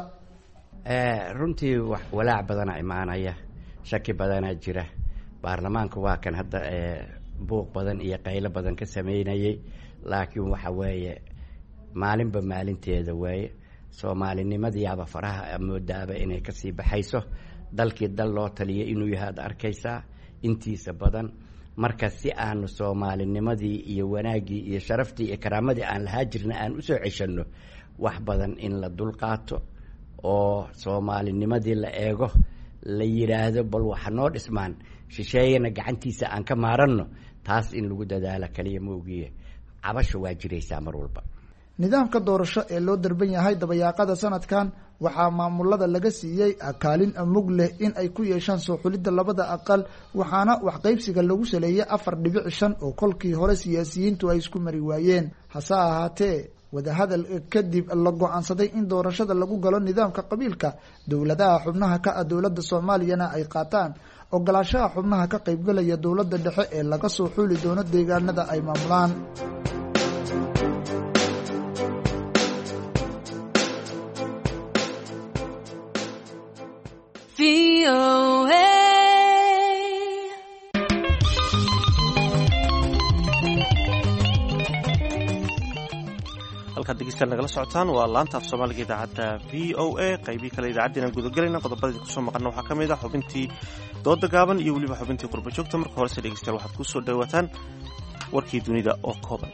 runtii walaac badana imaanaya shaki badana jira. baarlamaanku waa kan hadda buuq badan iyo qaylo badan ka sameynayay laakiin waxa weeye maalinba maalinteeda weeye. soomaalinimadiiaba faraha moodaaba inay kasii baxayso. dalkii dal loo taliya inuu yahay ad arkaysaa intiisa badan. marka si aanu soomaalinimadii iyo wanaaggii iyo sharaftii iyo karaamadii aan lahaa jirna aan usoo ceshanno wax badan in la dulqaato oo soomaalinimadii la eego la yidhaahdo bal waxa noo dhismaan shisheeyana gacantiisa aan ka maaranno. taas in lagu dadaalo kaliya moogiye cabasho waa jiraysaa mar walba. nidaamka doorasho ee loo darban yahay dabayaaqada sanadkan waxaa maamulada laga siiyey kaalin mug leh in ay ku yeeshaan soo xulidda labada aqal waxaana wax qaybsiga lagu saleeyay 4.5 oo kolkii hore siyaasiyiintu ay isku mari waayeen. hase ahaatee wadahadal kadib la go'aansaday in doorashada lagu galo nidaamka qabiilka dowladaha xubnaha ka ah dowladda Soomaaliyana ay qaataan ogolaanshaha xubnaha ka qaybgalaya dowladda dhexe ee laga soo xuli doono deegaanada ay maamulaan. halkaad dhegeystayaal nagala socotaan waa laanta af soomaaliga idaacadda v o a qaybii kale idaacaddeenaan gudagelayna qodobadii kusoo maqana waxaa ka mid ah xubintii dooda gaaban iyo weliba xubintii qurba joogta marka horese dhegeystayaal waxaad ku soo dhawaataan warkii dunida oo kooban.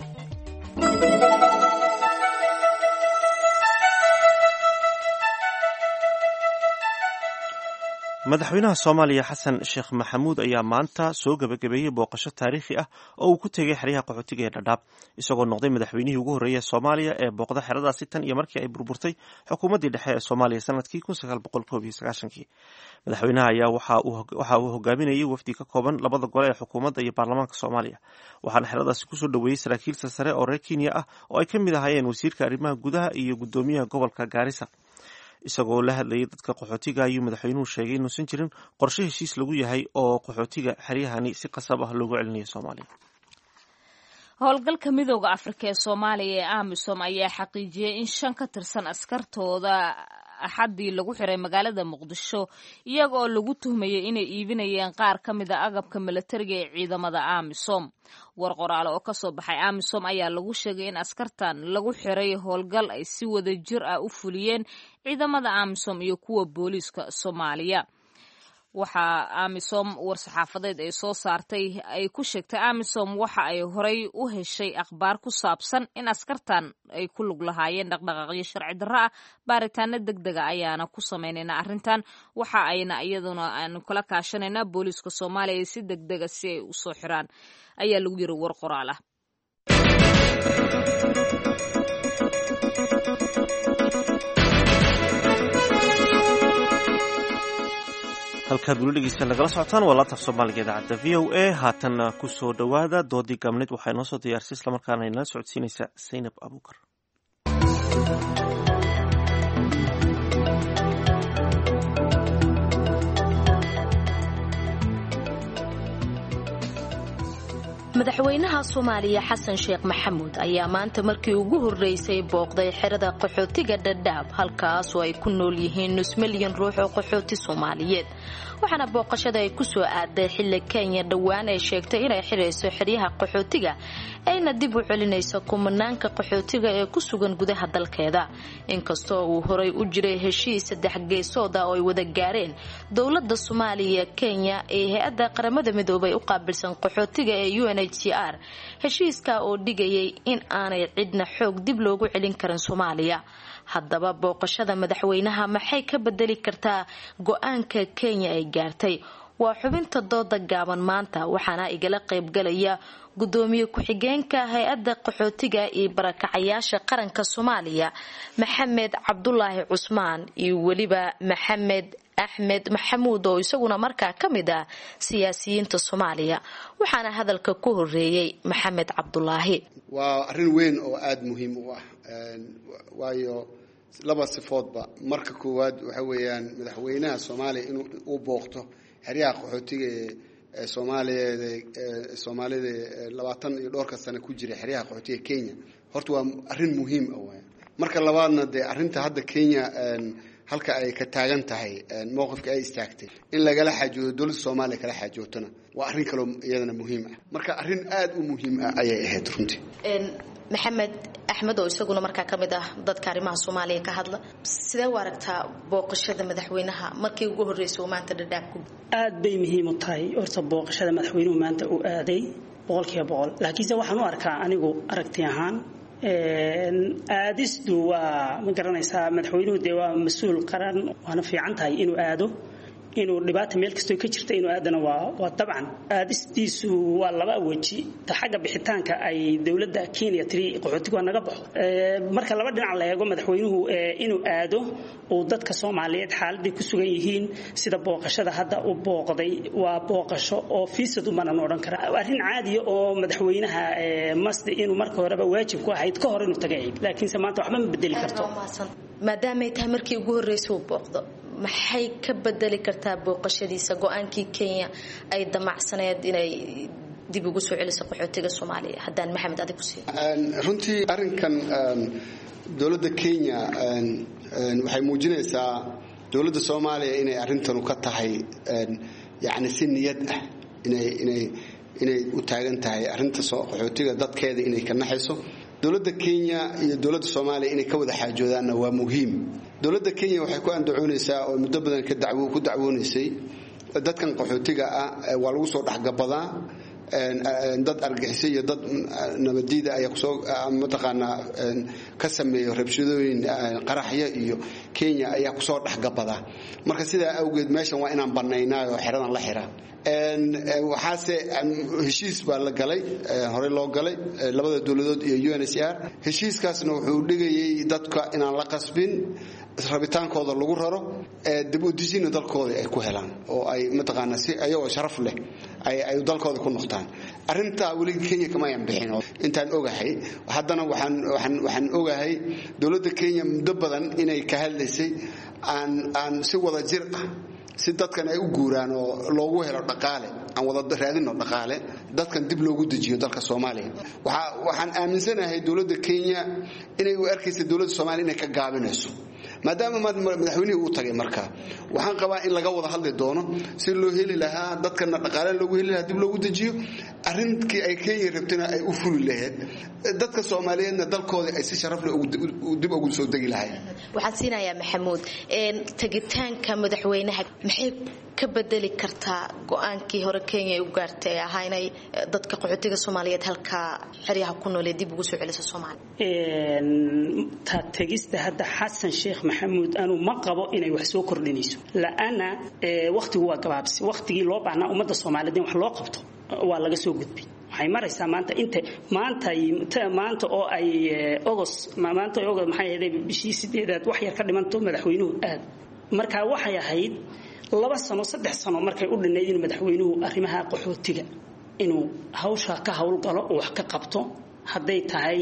madaxweynaha soomaaliya xasan sheekh maxamuud ayaa maanta soo gebagabeeyey booqasho taariikhi ah oo uu ku tegey xeryaha qaxootiga ee dhadhaab isagoo noqday madaxweynihii ugu horreeyay soomaaliya ee booqda xeradaasi tan iyo markii ay burburtay xukuumaddii dhexe ee soomaaliya sanadkii madaxweynaha ayaa waxa uu hogaaminayay wafdi ka kooban labada gole ee xukuumadda iyo baarlamaanka soomaaliya waxaana xeradaasi kusoo dhoweeyey saraakiil sare oo reer kenya ah oo ay ka mid ahaayeen wasiirka arrimaha gudaha iyo guddoomiyaha gobolka gaarisa. isagoo la hadlayay dadka qaxootiga ayuu madaxweynuhu sheegay inuusan jirin qorshe heshiis lagu yahay oo qaxootiga xeryahani si qasab ah loogu celinayo soomaaliya. howlgalka midooda afrika ee soomaaliya ee amisom ayaa xaqiijiyey in 5 ka tirsan askartooda axadii lagu xiray magaalada muqdisho iyaga oo lagu tuhmayay inay iibinayeen qaar ka mid a agabka milatariga ee ciidamada amisom. war qoraale oo kasoo baxay amisom ayaa lagu sheegay in askartan lagu xiray howlgal ay si wada jir ah u fuliyeen ciidamada amisom iyo kuwa booliiska soomaaliya. waxaa amisom war-saxaafadeed ay soo saartay ay ku sheegtay amisom waxa ay horay u heshay akhbaar ku saabsan in askartan ay ku lug lahaayeen dhaqdhaqaaqyo sharci darro ah. baaritaano degdega ayaana ku sameynayna arrintan waxa ayna iyaduna aanu kala kaashanaynaa booliiska soomaaliya si degdega si ay usoo xiraan ayaa lagu yiri war qoraal ah. halkaad weli dhegeystayaal nagala socotaan waa laanta af soomaaliga idaacadda v o a haatanna ku soo dhowaada doodii gaabneed waxaa inoo soo diyaarisay islamarkaana inala socodsiinaysaa Zaynab Abuukar. madaxweynaha Soomaaliya Xasan Sheekh Maxamuud ayaa maanta markii ugu horeysay booqday xerada qaxootiga Dadaab halkaas oo ay ku nool yihiin 9 milyan ruux oo qaxooti Soomaaliyeed waxaana booqashada ay ku soo aaday xilli Kenya dhawaan ay sheegtay inay xireyso xeryaha qaxootiga ayna dib u celinayso kumanaanka qaxootiga ee ku sugan gudaha dalkeeda inkastoo uu horay u jiray heshiis 3 geesood oo ay wada gaareen dawladda Soomaaliya Kenya ee hay'adda qaramada midoobay u qaabilsan qaxootiga ee UNHCR heshiiska oo dhigayay in aanay cidna xoog dib loogu celin karin Soomaaliya. haddaba booqashada madaxweynaha maxay ka bedeli kartaa go'aanka Kenya ay gaartay waa xubinta dooda gaaban maanta waxaana igala qayb galaya gudoomiye ku-xigeenka hay'adda qaxootiga iyo barakacayaasha qaranka Soomaaliya Maxamed Cabdullaahi Cusmaan iyo waliba Maxamed Ahmed Maxamuud oo isaguna markaa kamid ah siyaasiyiinta Soomaaliya waxaana hadalka ku horeeyay Maxamed Cabdullaahi. waa arrin weyn oo aad muhiim u ah waayo laba sifoodba marka koowaad waxa weeyaan madaxweynaha Soomaaliya inuu u booqto xeryaha qaxootiga ee Soomaalida 20 iyo dhowrka sano ku jiray xeryaha qaxootiga Kenya horta waa arrin muhiim ah marka labaadna arrinta hadda Kenya halka ay ka taagan tahay mowqifka ay istaagtay in lagala xajoodo dawladda Soomaaliya kala xajootana waa arrin kale iyadana muhiim ah marka arrin aad u muhiim ah ayay ahayd runtii. Maxamed Ahmed oo isaguna markaa kamid ah dadka arrimaha Soomaaliya ka hadla sidee u aragtaa booqashada madaxweynaha markii ugu horeysay maanta Dadaab ku aad bay muhiim u tahay horta booqashada madaxweynuhu maanta uu aaday 100% laakiin waxaan u arkaa anigu aragti ahaan aadistu waa ma garanaysaa madaxweynuhu de waa mas'uul qaran waana fiican tahay inuu aado inuu dhibaato meel kasto ka jirta inuu aadana waa dabcan aadistiisu waa laba waji ta xagga bixitaanka ay dawladda Kenya tiri qaxootiga naga baxo marka laba dhinac la eego madaxweynuhu inuu aado oo dadka Soomaaliyeed xaaladii ku sugan yihiin sida booqashada hadda u booqday waa booqasho oo fiisad u manan oran kara arrin caadi ah oo madaxweynaha masdi inuu marka horeba waajib ku ahayd ka hor inuu tagay laakiin maanta waxba ma bedeli karto maadaama ay tahay markii ugu horeysay uu booqdo maxay ka bedeli kartaa booqashadiisa go'aankii Kenya ay damacsaneed inay dib ugu soo celiso qaxootiga Soomaaliya haddaan Maxamed adigu sii runtii arrinkan dawladda Kenya waxay muujinaysaa dawladda Soomaaliya inay arrintan ka tahay yaani si niyad ah inay u taagan tahay arrinta soo qaxootiga dadkeeda inay ka naxayso dowladda Kenya iyo dowladda Soomaaliya inay ka wada xaajoodaan waa muhiim dowladda Kenya waxay ku andacoonaysaa oo muddo badan ku dacwoonaysay dadkan qaxootiga ah waa lagu soo dhaxgabadaa dad argixisay iyo dad nabadiida ay kusoo mataqaana ka sameeyo rabshadooyin qaraxyo iyo Kenya ayaa kusoo dhaxgabadaa marka sidaa awgeed meeshan waa inaan banaynaayo xiradan la xiraa waxaase heshiis baa la galay hore loo galay labada dawladood iyo UNHCR heshiiskaasna wuxuu dhigayay dadka inaan la qasbin rabitaankooda lagu raro dib u dejin dalkooda ay ku helaan oo ay mataqaana si ayagoo sharaf leh ay dalkooda ku noqdaan arinta wali Kenya kama yan bixin intaan ogahay haddana waxaan ogahay dawladda Kenya muddo badan inay ka hadlaysay aan si wada jir ah si dadkan ay u guuraan oo loogu helo dhaqaale aan wada raadino dhaqaale dadkan dib loogu dejiyo dalka Soomaaliya waxaan aaminsanahay dawladda Kenya inay u arkayso dawladda Soomaaliya inay ka gaabinayso maadaama madaxweynuhu uu tagay marka waxaan qabaa in laga wada hadli doono si loo heli lahaa dadkan dhaqaale loogu heli lahaa dib loogu dejiyo arrinkii ay Kenya rabtana ay u fuli lahayd dadka Soomaaliyeedna dalkooda ay si sharaf leh dib ugu soo degi lahaayeen waxaan siinayaa Maxamuud tagitaanka madaxweynaha maxay ka bedeli kartaa go'aankii hore Kenya ay u gaartay ahaynay dadka qaxootiga Soomaaliyeed halka xiriyaha ku nool dib ugu soo celiso Soomaaliya tagista hadda Xasan Sheekh Maxamuud aanu ma qabo inay wax soo kordhinayso laana waqtigu waa gabaabsi waqtigii loo baahnaa ummadda Soomaaliyeed wax loo qabto waa laga soo gudbay waxay maraysaa maanta oo ay August maxay ahayd bishii 8aad wax yar ka dhimanto madaxweynuhu aad marka waxay ahayd 2 sano 3 sano markay u dhineeyeen madaxweynuhu arrimaha qaxootiga inuu hawsha ka hawlgalo oo wax ka qabto hadday tahay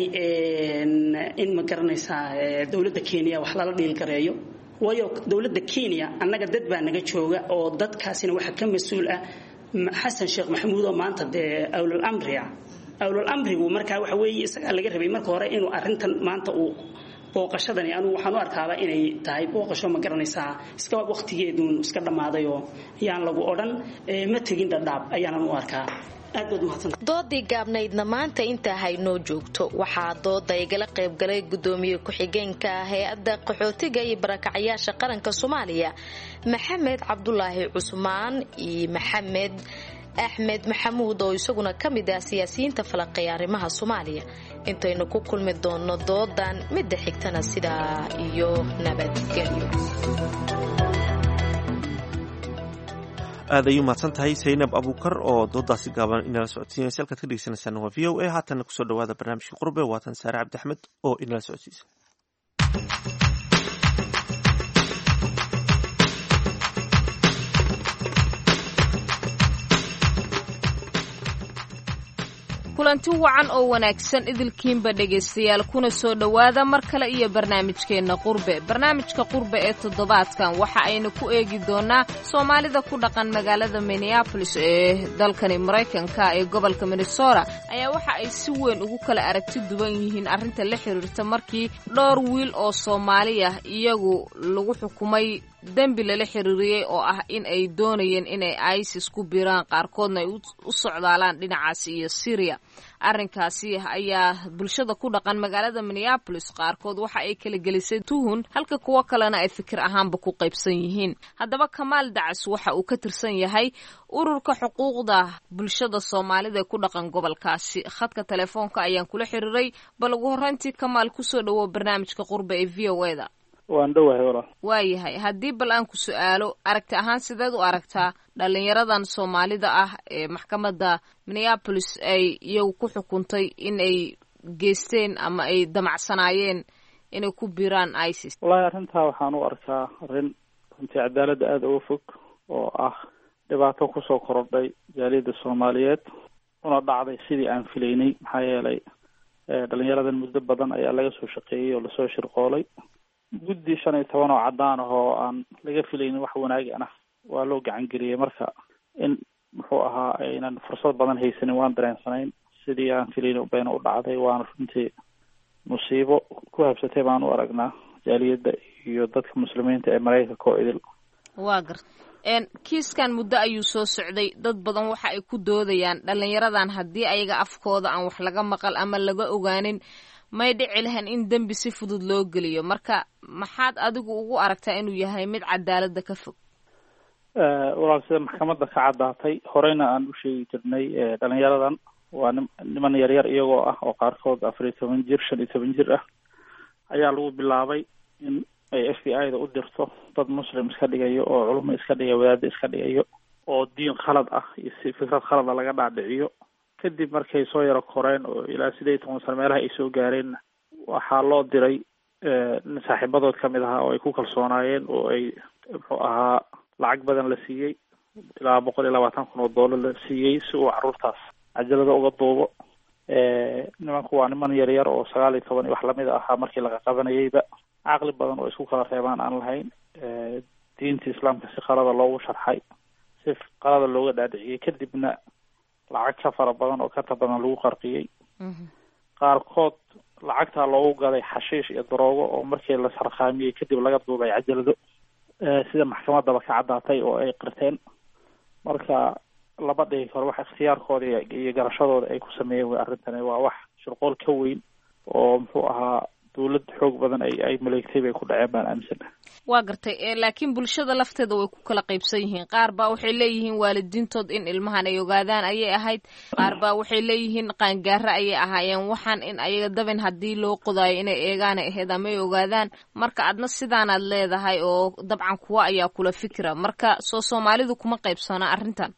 in ma garanaysaa dawladda Kenya wax lala dhiil gareeyo waayo dawladda Kenya annaga dad baa naga jooga oo dadkaasina waxa ka mas'uul ah Xasan Sheekh Maxamuud oo maanta awlul amrigu marka waxa weeye isaga laga rabay marka hore inuu arintan maanta uu booqashadani anu waxaan u arkaaba inay tahay booqasho ma garanaysaa iska waqtigeedun iska dhamaaday oo yaan lagu oran ma tagin dhadhaab ayaan u arkaa doodii gaabnaydna maanta inta haynoo joogto waxaa dooda igala qayb galay gudoomiye ku-xigeenka hay'adda qaxootiga iyo barakacayaasha qaranka Soomaaliya Maxamed Cabdulaahi Cusmaan iyo Maxamed Axmed Maxamuud oo isaguna kamid ah siyaasiyiinta falaqay arrimaha Soomaaliya intaynu ku kulmi doono doodan mid xigtana sida iyo nabadgelyo aad ayuu mahadsan tahay Saynab Abuukar oo doodaasi gaaban inala socodsiinaysa halkaad ka dhegeysaneysaan waa VOA haatan ku soo dhawaada barnaamijka qurbe waatan Saare Cabdi Axmed oo inala socodsiisa kulanti wacan oo wanaagsan idilkiinba dhegaystayaal kuna soo dhawaada mar kale iyo barnaamijkeena barnaamijka qurbe ee toddobaadkan waxa aynu ku eegi doonaa Soomaalida ku dhaqan magaalada Minneapolis ee dalkani Mareykanka ee gobolka Minnesota ayaa waxa ay si weyn ugu kala aragti duwan yihiin arrinta la xiriirta markii dhowr wiil oo Soomaali ah iyagu lagu xukumay dambi lala xiriiriyay oo ah in ay doonayeen inay ISIS ku biiraan qaarkoodna ay u socdaalaan dhinacaas iyo Syria arrinkaasi ayaa bulshada ku dhaqan magaalada Minneapolis qaarkood waxa ay kala gelisay tuhun halka kuwa kalena ay fikir ahaanba ku qaybsan yihiin haddaba Kamaal Dacas waxa uu ka tirsan yahay ururka xuquuqda bulshada Soomaalida ku dhaqan gobolkaasi khadka telefoonka ayaan kula xiriiray bal ugu horreyntii Kamaal ku soo dhawo barnaamijka qurbe ee VOA-da waan dhawahay walaal waayahay haddii bal aan ku su'aalo aragti ahaan sideed u aragtaa dhalinyaradan Soomaalida ah ee maxkamadda Minneapolis ay iyagu ku xukuntay in ay geysteen ama ay damacsanaayeen inay ku biiraan ISIS wallaahi arrintaa waxaan u arkaa arrin runtii cadaaladda aada uga fog oo ah dhibaato kusoo korodhay jaaliyadda Soomaaliyeed una dhacday sidii aan filaynay maxaa yeelay dhalinyaradan muddo badan ayaa laga soo shaqeeyey oo lasoo shirqoolay guddi 15 oo cadaan ah oo aan laga filaynin wax wanaagsan ah waa loo gacan geliyay marka in muxuu ahaa aynan fursad badan haysanin waan dareensanayn sidii aan filaynin bayna u dhacday waana runtii musiibo ku habsatay baan u aragnaa jaaliyadda iyo dadka muslimiinta ee Mareykanka oo idil waa gar kiiskan muddo ayuu soo socday dad badan waxa ay ku doodayaan dhalinyaradan haddii ayaga afkooda aan wax laga maqal ama laga ogaanin may dhici lahayn in dembi si fudud loo geliyo. Marka maxaad adigu ugu aragtaa inuu yahay mid cadaaladda ka fog? walaal sida maxkamadda ka caddaatay horeyna aan u sheegi jirnay dhalinyaradan waa niman yaryar iyagoo ah oo qaarkood 14 jir 15 jir ah ayaa lagu bilaabay in ay FBI-da u dirto dad muslim iska dhigayo oo culimo iska dhigayo wadaadda iska dhigayo oo diin khalad ah iyo fikrad khalad laga dhaadhiciyo. kadib markay soo yaro koreen oo ilaa 18 sano meelaha ay soo gaareen waxaa loo diray saaxiibadood kamid ahaa oo ay ku kalsoonaayeen oo ay muxuu ahaa lacag badan la siiyey ilaa $120,000 la siiyey si uu caruurtaas cajalada uga duubo. nimanku waa niman yaryar oo 19 wax lamid ahaa markii laga qabanayayba caqli badan oo isku kala reebaan aan lahayn. diinta islaamka si qalada loogu sharxay, si qalada looga dhaadhiciyey, kadibna lacag ka fara badan oo kata badan lagu qarqiyey. qaarkood lacagtaa loogu gaday xashiish iyo daroogo oo markii la sarqaamiyey kadib laga duubay cajalado sida maxkamaddaba ka caddaatay oo ay qirteen. marka laba dhihi karo wax ikhtiyaarkooda iyo garashadooda ay ku sameeyeen way arrintani waa wax shirqool ka weyn oo muxuu ahaa dawlad xoog badan ay maleegtay bay ku dhaceen baan aaminsanahay. waa gartay laakiin bulshada lafteeda way ku kala qaybsan yihiin. qaar baa waxay leeyihiin waalidiintood in ilmahan ay ogaadaan ayay ahayd, qaar baa waxay leeyihiin qaangaaro ayay ahaayeen waxaan in ayaga dabin haddii loo qodaayo inay eegaan ay ahayd ama ay ogaadaan. marka adna sidaanaad leedahay oo dabcan kuwa ayaa kula fikira. marka soomaalidu kuma qaybsana arrintan?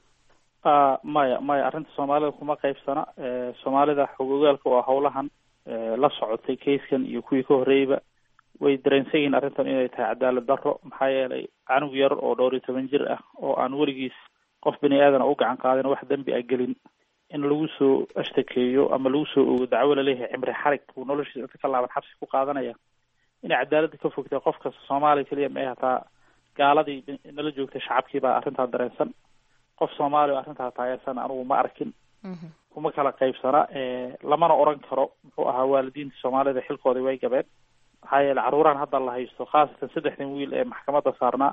maya arrinta soomaalida kuma qaybsana. soomaalida xogogaalka oo howlahan la socotay kayskan iyo kuwii ka horreeyba way dareensan yihiin arrintan inay tahay cadaalad darro. maxaa yeelay canug yar oo 12 jir ah oo aan weligiis qof bini aadan u gacan qaadin wax dembi ah gelin in lagu soo ashtakeeyo ama lagu soo ogo dacwo laleeyahay cimri xarig uu noloshiisa inta ka laaban xabsi ku qaadanaya inay cadaaladda ka fogtay qof kasta Soomaaliya kaliya ma hataa gaaladii nala joogtay shacabkii baa arrintaa dareensan. qof Soomaali oo arrintaa taageersan anigu ma arkin. kuma kala qaybsana. lamana oran karo muxuu ahaa waalidiinta Soomaalida xilkooda way gabeen. maxaa yeelay caruuraan hadda la haysto khaasatan 3 wiil ee maxkamadda saarnaa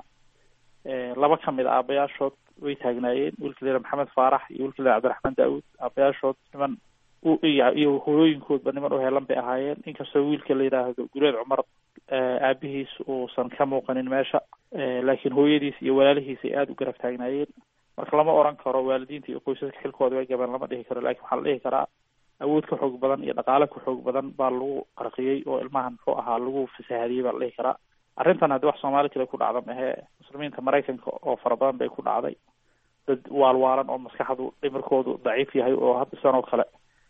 laba ka mid aabayaashood way taagnaayeen. wiilka leeyahay Maxamed Faarax iyo wiilka leeyahay Cabdiraxmaan Daawud aabayaashood niman iyo hooyooyinkoodba niman u heelan bay ahaayeen. inkastoo wiilka la yidhaahdo Gureed Cumar aabihiis uusan ka muuqanin meesha laakiin hooyadiis iyo walaalihiis ay aada u garab taagnaayeen. marka lama oran karo waalidiinta iyo qoysaska xilkooda way gabeen lama dhihi karo. laakiin waxaa la dhihi karaa awood ka xoog badan iyo dhaqaale ka xoog badan baa lagu qarqiyey oo ilmahan muxuu ahaa lagu fasahaadiyey baa la dhihi karaa. arrintan haddii wax Soomaali kale ku dhacda mahe muslimiinta Maraykanka oo fara badan bay ku dhacday. dad waalwaalan oo maskaxdu dhimirkoodu daciif yahay oo hadda sanoo kale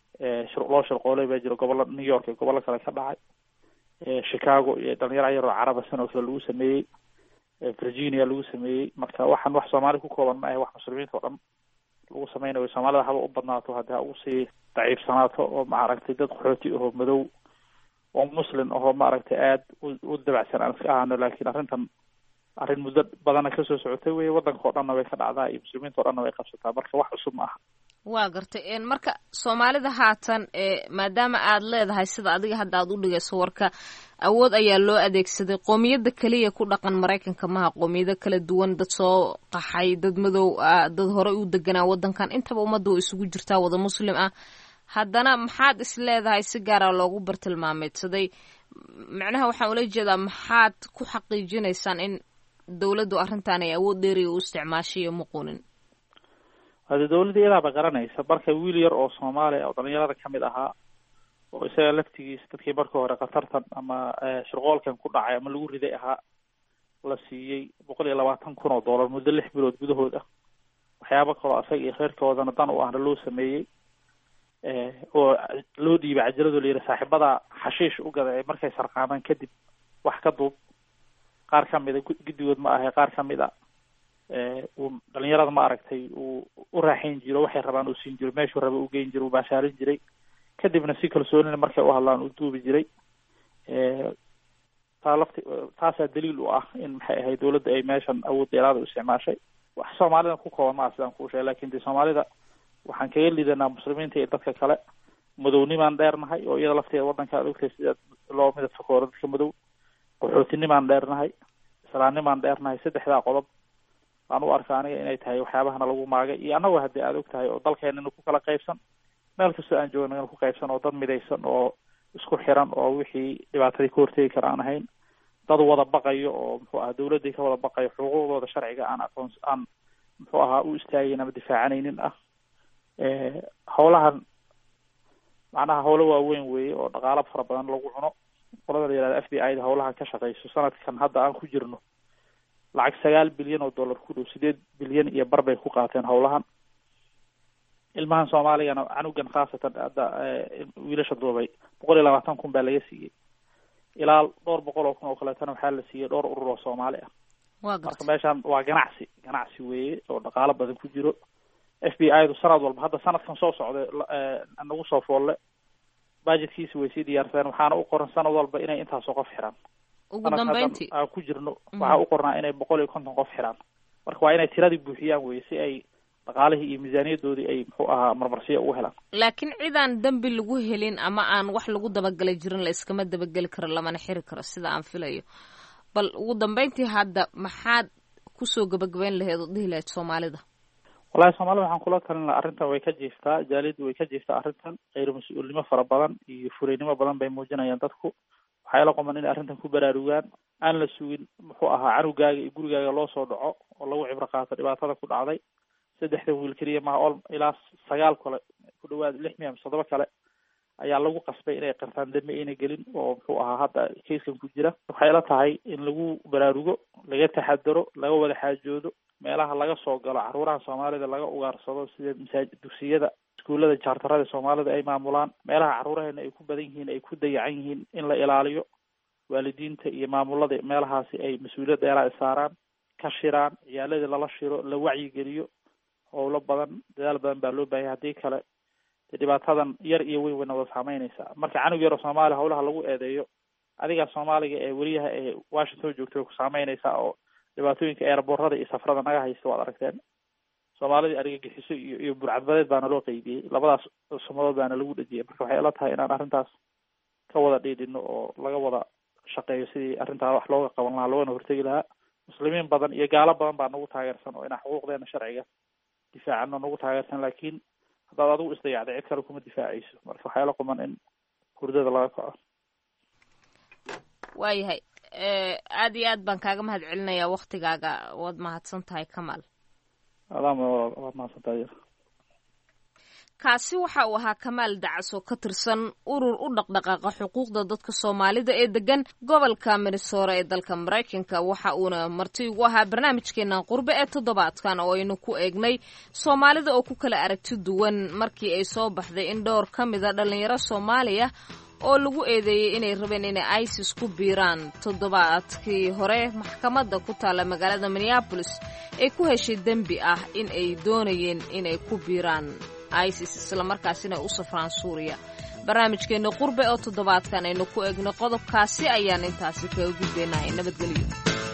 loo shirqoolay baa jiro gobollo New York iyo gobollo kale ka dhacay. Chicago iyo dhalinyaro yar oo Carab sanoo kale lagu sameeyey. Virginia lagu sameeyey. marka waxaan wax Soomaali ku kooban ma aha wax muslimiinta oo dhan lagu sameynayo. Soomaalida haba u badnaato haddii ugu sii daciifsanaato oo maaragtay dad qaxooti oo madow oo muslim oo maaragtay aad u dabacsan aan iska ahaano. laakiin arrin muddo badana kasoo socotay wey waddanka oo dhanna way ka dhacdaa iyo muslimiinta oo dhanna way qabsataa. marka wax cusub ma aha. waa gartay marka Soomaalida haatan maadaama aad leedahay sida adiga hadda aad u dhigayso warka awood ayaa loo adeegsaday. qoomiyada kaliya ku dhaqan Maraykanka maaha, qoomiyada kala duwan, dad soo qaxay, dad madow dad hore u deganaa waddankan intaba ummadda oo isugu jirtaa wada muslim ah. haddana maxaad is leedahay si gaara loogu bartilmaameedsaday? macnaha waxaan ula jeedaa maxaad ku xaqiijinaysaan in dawladdu arrintan ay awood dheeri u isticmaashay muquunin? hadda dawladda iyadaaba garanaysa. marka wiil yar oo Soomaali oo dhalinyarada ka mid ahaa oo isaga laftigiisa dadkii markii hore qatartan ama shirqoolkan ku dhacay ama lagu riday ahaa la siiyey $120,000 muddo 6 bilood gudahood ah. waxyaabo kaloo asaga iyo reerkoodana dan u ahna loo sameeyey oo loo dhiibay cajalado la yidhi saaxiibada xashiish u gada ee markay sarqaamaan kadib wax ka duub. qaar ka mida guddigood ma ahay qaar ka mid a dhalinyarada ma aragtay uu u raaxayn jiro waxay rabaan uu siin jiro meeshuu raba u geyn jiro u baashaarin jiray. kadibna si kalsoonina markay u hadlaan uu duubi jiray. taasaa daliil u ah in maxay ahayd dawladda ay meeshan awood dheeraada u isticmaashay. wax Soomaalida ku kooban ma aha sidaan kuu sheegay. laakiin dee Soomaalida waxaan kaga liidanaa muslimiinta iyo dadka kale. madownimaan dheernahay oo iyada lafteeda waddanka aad ogtahay sida loo midab fakooro dadka madow. qaxootinimaan dheernahay, islaamnimaan dheernahay. 3daa qodob baan u arkaa aniga inay tahay waxyaabahana lagu maagay. iyo annagoo haddii aad og tahay oo dalkeenana ku kala qaybsan meel kastoo aan joogna ku qaybsan oo dad midaysan oo isku xiran oo wixii dhibaatadii ka hortegi kara aan ahayn, dad wada baqayo oo muxuu ahaa dawladdii ka wada baqayo xuquuqdooda sharciga aan muxuu ahaa u istaagayn ama difaacanaynin ah. Howlahan macnaha howlo waaweyn weeye oo dhaqaalo fara badan lagu cuno. qolada la yihahda FBI da howlaha ka shaqeyso sanadkan hadda aan ku jirno lacag $9 bilyan oo ku dhow 8 bilyan iyo bar bay ku qaateen howlahan. ilmahan Soomaaligana canugan khaasatan hadda wiilasha duubay 120,000 baa laga siiyey, ilaa 200,000 oo kaleetana waxaa la siiyey dhowr urur oo Soomaali ah. marka meeshan waa ganacsi weeye oo dhaqaalo badan ku jiro. FBI du sanad walba hadda sanadkan soo socday anagu soo foolle budgetkiisa way sii diyaarsadeen, waxaana u qoran sanad walba inay intaas oo qof xiraan. ugu dambeyntii aan ku jirno waxaa u qornaa inay 150 qof xiraan. marka waa inay tiradii buuxiyaan weeye si ay dhaqaalihii iyo miisaaniyadoodii ay muxuu ahaa marmarsiyo ugu helaan. laakiin cidaan dambi lagu helin ama aan wax lagu dabagalay jirin la iskama dabageli karo, lamana xiri karo sida aan filayo. bal ugu dambeyntii hadda maxaad kusoo gabagabeyn lahayd oo dhihi lahayd Soomaalida? wallahi Soomaalida waxaan kula talin lahaa arrintan way ka jiiftaa, jaaliyaddu way ka jiiftaa arrintan. kheyr mas-uulnimo fara badan iyo fureynimo badan bay muujinayaan dadku. waxay la qoman in arrintan ku baraarugaan, aan la sugin muxuu ahaa canugaaga iyo gurigaaga loo soo dhaco oo lagu cibro qaato dhibaatada ku dhacday. 3 wiil keliya maaha ilaa 9 kale ku dhawaad 6 ama 7 kale ayaa lagu qasbay inay qirtaan dambi ayna gelin oo muxuu ahaa hadda keyskan ku jira. waxay la tahay in lagu baraarugo, laga taxadaro, laga wada xaajoodo meelaha laga soo galo caruuraha Soomaalida laga ugaarsado sida dugsiyada, iskuulada jaartarada Soomaalida ay maamulaan. meelaha caruuraheena ay ku badan yihiin, ay ku dayacan yihiin in la ilaaliyo. waalidiinta iyo maamulada meelahaasi ay mas-uuliyad dheeraad saaraan, ka shiraan, ciyaaladii lala shiro, la wacyigeliyo. howlo badan, dadaal badan baa loo baahay, haddii kale dhibaatadan yar iyo weyn wayna wada saameynaysaa. marka canug yar oo Soomaali howlaha lagu eedeeyo, adiga Soomaaliga ee weliyaha ee Washington joogto ku saameynaysaa oo dhibaatooyinka airportada iyo safarada naga haysta waad aragteen. Soomaalida argagixiso iyo burcadbadeed baana loo qeybiyey, labadaas sumadood baana lagu dhajiyay. marka waxay la tahay inaan arrintaas ka wada dhiidhino oo laga wada shaqeeyo sidii arrintaa wax looga qaban lahaa, loogana hortegi lahaa. muslimiin badan iyo gaalo badan baa nagu taageersan oo inaan xuquuqdeena sharciga difaacano nagu taageersan, laakiin haddaad adigu isdayacday cid kale kuma difaacayso. marka waxaa la quman in hurdada laga kaco. waayahay aad iyo aad baan kaaga mahad celinayaa waktigaaga, waad mahadsan tahay Kamal. waad mahadsan tahay. kaasi waxa uu ahaa Kamaal Dacas oo ka tirsan urur u dhaqdhaqaaqa xuquuqda dadka Soomaalida ee degan gobolka Minnesota ee dalka Mareykanka. waxa uuna marti ugu ahaa barnaamijkeena qurbe ee toddobaadkan oo aynu ku eegnay Soomaalida oo ku kala aragti duwan markii ay soo baxday in dhowr ka mid ah dhalinyaro Soomaaliya oo lagu eedeeyay inay rabeen inay ISIS ku biiraan. toddobaadkii hore maxkamadda ku taala magaalada Minneapolis ay ku heshay dembi ah in ay doonayeen inay ku biiraan ISIS isla markaasina u safraan Suuriya. barnaamijkeena qurbe oo toddobaadkan aynu ku eegno qodobkaasi ayaan intaasi kaga gudbeenahay. nabadgelyo.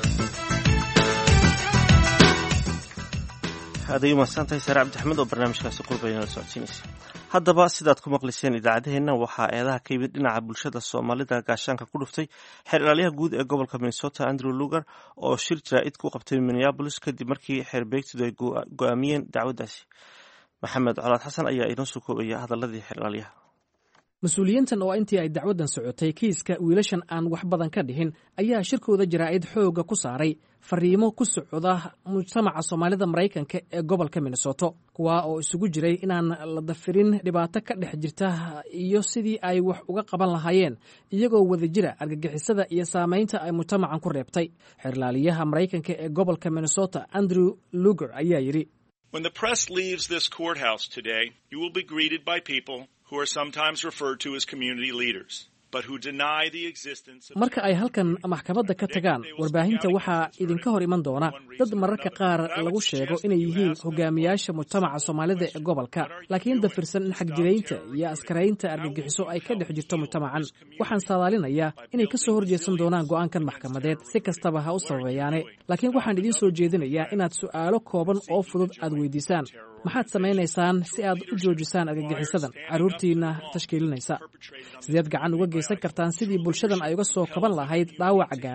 aday umahadsantahay Sare Cabdixmed oo barnaamijkaasi qurbe inala socodsiinaysa. haddaba sidaad ku maqlayseen idaacaddeenna waxaa eedaha ka yimid dhinaca bulshada Soomaalida gaashaanka ku dhuftay xeer ilaaliyaha guud ee gobolka Minnesota Andrew Lugar oo shir jaraa'id ku qabtay Minneapolis kadib markii xeer beegtidu ay go'aamiyeen dacwaddaasi. maxamed colaad xasan ayaa inoo soo koobaya hadaladii xeer ilaaliyaha. mas-uuliyiintan oo intii ay dacwaddan socotay kiiska wiilashan aan wax badan ka dhihin ayaa shirkooda jaraa'id xoogga ku saaray fariimo ku socda mujtamaca Soomaalida Mareykanka ee gobolka Minnesota, kuwa oo isugu jiray inaan la dafirin dhibaato ka dhex jirta iyo sidii ay wax uga qaban lahaayeen iyagoo wada jira argagixisada iyo saamaynta ay mujtamacan ku reebtay. xeer ilaaliyaha Mareykanka ee gobolka Minnesota Andrew Lugar ayaa yidhi, When the press leaves this courthouse today, you will be greeted by people who are sometimes referred to as community leaders, but who deny the existence of... marka ay halkan maxkamadda ka tagaan, warbaahinta waxaa idinka hor iman doona dad mararka qaar lagu sheego inay yihiin hogaamiyaasha mujtamaca Soomaalida ee gobolka, laakiin dafirsan in xagjiraynta iyo askaraynta argagixiso ay ka dhex jirto mujtamacan. waxaan saadaalinayaa inay ka soo horjeedsan doonaan go'aankan maxkamadeed si kastaba ha u sababeeyaane, laakiin waxaan idiin soo jeedinayaa inaad su'aalo kooban oo fudud aad weydiisaan. maxaad samaynaysaan si aad u joojisaan argagixisadan carruurtiina tashkiilinaysa? sideed gacan uga geysan kartaan sidii bulshadan ay uga soo kaban lahayd dhaawaca gaaray?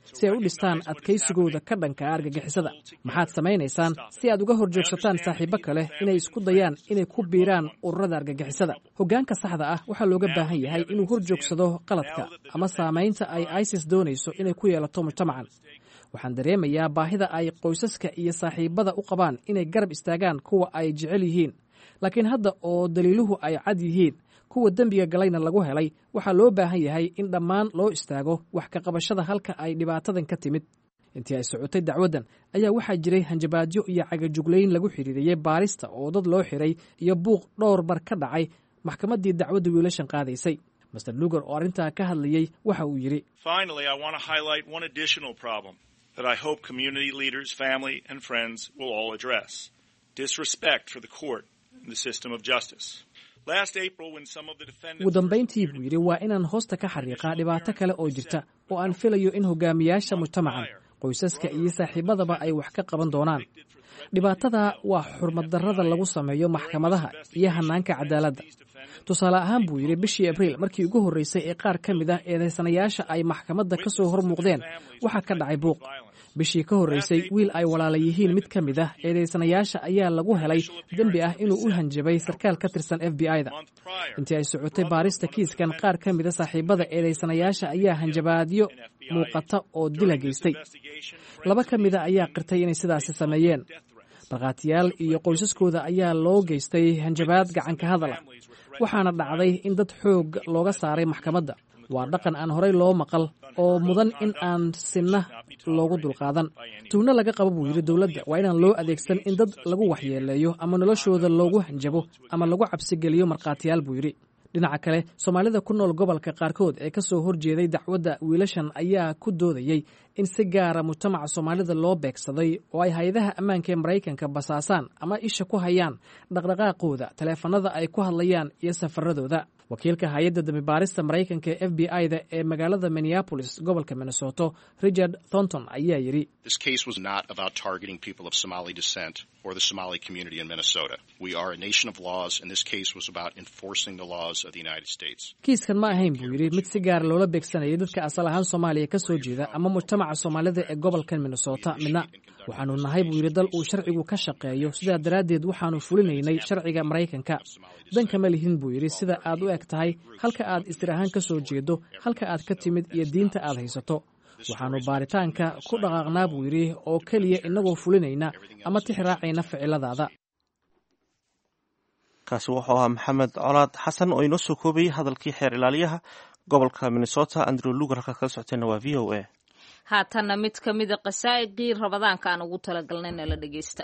si ay u dhistaan adkaysigooda ka dhanka argagixisada. Maxaad samaynaysaan si aad uga horjoogsataan saaxiibo kale inay isku dayaan inay ku biiraan ururada argagixisada? Hoggaanka saxda ah waxaa looga baahan yahay inuu horjoogsado qaladka ama saamaynta ay ISIS doonayso inay ku yeelato mujtamacan. Waxaan dareemayaa baahida ay qoysaska iyo saaxiibada u qabaan inay garab istaagaan kuwa ay jecel yihiin. Laakiin hadda oo daliiluhu ay cad yihiin, kuwa dembiga galayna lagu helay, waxaa loo baahan yahay in dhammaan loo istaago wax ka qabashada halka ay dhibaatadan ka timid. Intii ay socotay dacwaddan ayaa waxaa jiray hanjabaadyo iyo cagajuglayn lagu xiriiriyey baarista oo dad loo xiray iyo buuq dhowr bar ka dhacay maxkamaddii dacwadda wiilashan qaadaysay. Mr. Lugar oo arrintaa ka hadlayey waxa uu yidhi, Finally, I want to highlight one additional problem that I hope community leaders, family, and friends will all address. Disrespect for the court and the system of justice. ugu dambayntii buu yidhi waa inaan hoosta ka xariiqaa dhibaato kale oo jirta oo aan filayo in hogaamiyaasha mujtamacan, qoysaska iyo saaxiibadaba ay wax ka qaban doonaan. Dhibaatada waa xurmaddarrada lagu sameeyo maxkamadaha iyo hannaanka cadaaladda. Tusaale ahaan buu yidhi bishii Abriil markii ugu horreysay ee qaar ka mid ah eedaysanayaasha ay maxkamadda ka soo hor muuqdeen waxaa ka dhacay buuq. Bishii ka horreysay wiil ay walaala yihiin mid ka mid ah eedaysanayaasha ayaa lagu helay dembi ah inuu u hanjabay sarkaal ka tirsan FBI-da. Intii ay socotay baarista kiiskan, qaar ka mid a saaxiibada eedaysanayaasha ayaa hanjabaadyo muuqata oo dila geystay. 2 ka mid a ayaa qirtay inay sidaasi sameeyeen. Markhaatiyaal iyo qoysaskooda ayaa loo geystay hanjabaad gacanka hadal ah. Waxaana dhacday in dad xoog looga saaray maxkamadda. Waa dhaqan aan horey loo maqal oo mudan in aan sinna loogu dulqaadan. Tuugno laga qabo buu yidhi dowladda waa inaan loo adeegsan in dad lagu waxyeeleeyo ama noloshooda loogu hanjabo ama lagu cabsigeliyo markhaatiyaal buu yidhi. Dhinaca kale, Soomaalida ku nool gobolka qaarkood ee ka soo horjeeday dacwadda wiilashan ayaa ku doodayey in si gaara mujtamaca Soomaalida loo beegsaday oo ay hay'adaha ammaanka ee Maraykanka basaasaan ama isha ku hayaan dhaqdhaqaaqooda, taleefanada ay ku hadlayaan iyo safaradooda. Wakiilka hay'adda dambibaarista Maraykanka ee FBI-da ee magaalada Minneapolis, gobolka Minnesota, Richard Thornton ayaa yidhi, This case was not about targeting people of Somali descent or the Somali community in Minnesota. We are a nation of laws, and this case was about enforcing the laws of the United States. Kiiskan ma ahayn buu yidhi mid si gaar loola beegsanayay dadka asal ahaan Soomaaliya ka soo jeeda ama mujtamaca Soomaalida ee gobolkan Minnesota midna. Waxaanu nahay buu yidhi dal uu sharcigu ka shaqeeyo, sidaa daraaddeed waxaanu fulinaynay sharciga Maraykanka. Danka ma lihin buu yidhi sida aad u eg tahay, halka aad istir ahaan ka soo jeedo, halka aad ka timid iyo diinta aad haysato. Waxaanu baaritaanka ku dhaqaaqnaa buu yidhi oo keliya inagoo fulinayna ama tixraacayna ficiladaada. kaasi wuxuu ahaa Maxamed Colaad Xasan oo inoo soo koobayay hadalkii xeer ilaaliyaha gobolka Minnesota Andrew Lugar ka kala socotayna waa VOA. Haatanna mid ka mid ah qasaa'iqii Ramadaanka aan ugu talagalnay la dhageysta.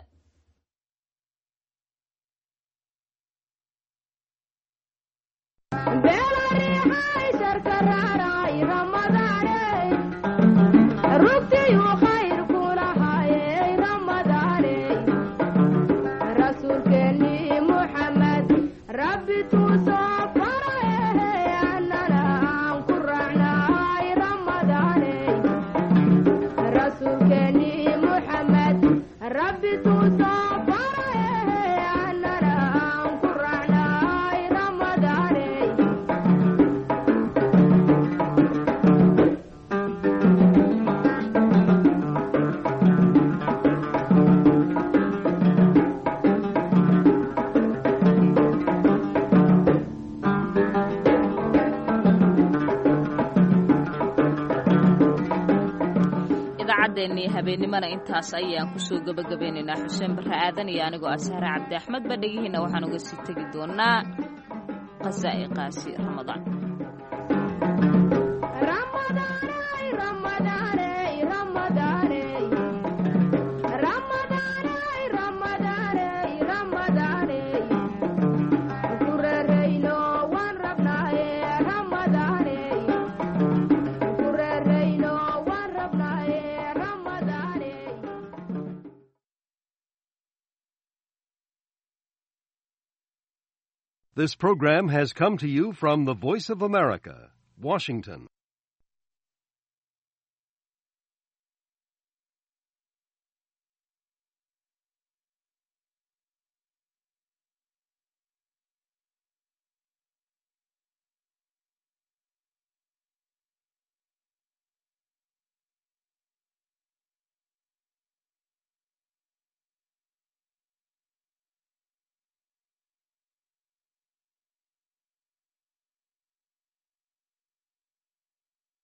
habeenimana intaas ayaan ku soo gabagabeynaynaa. Xuseen Barre Aadan iyo anigoo Asahra Cabdi Axmed ba dhagihiina waxaan uga sii tegi doonaa qasaa'iqaasi Ramadaan. This program has come to you from the Voice of America, Washington.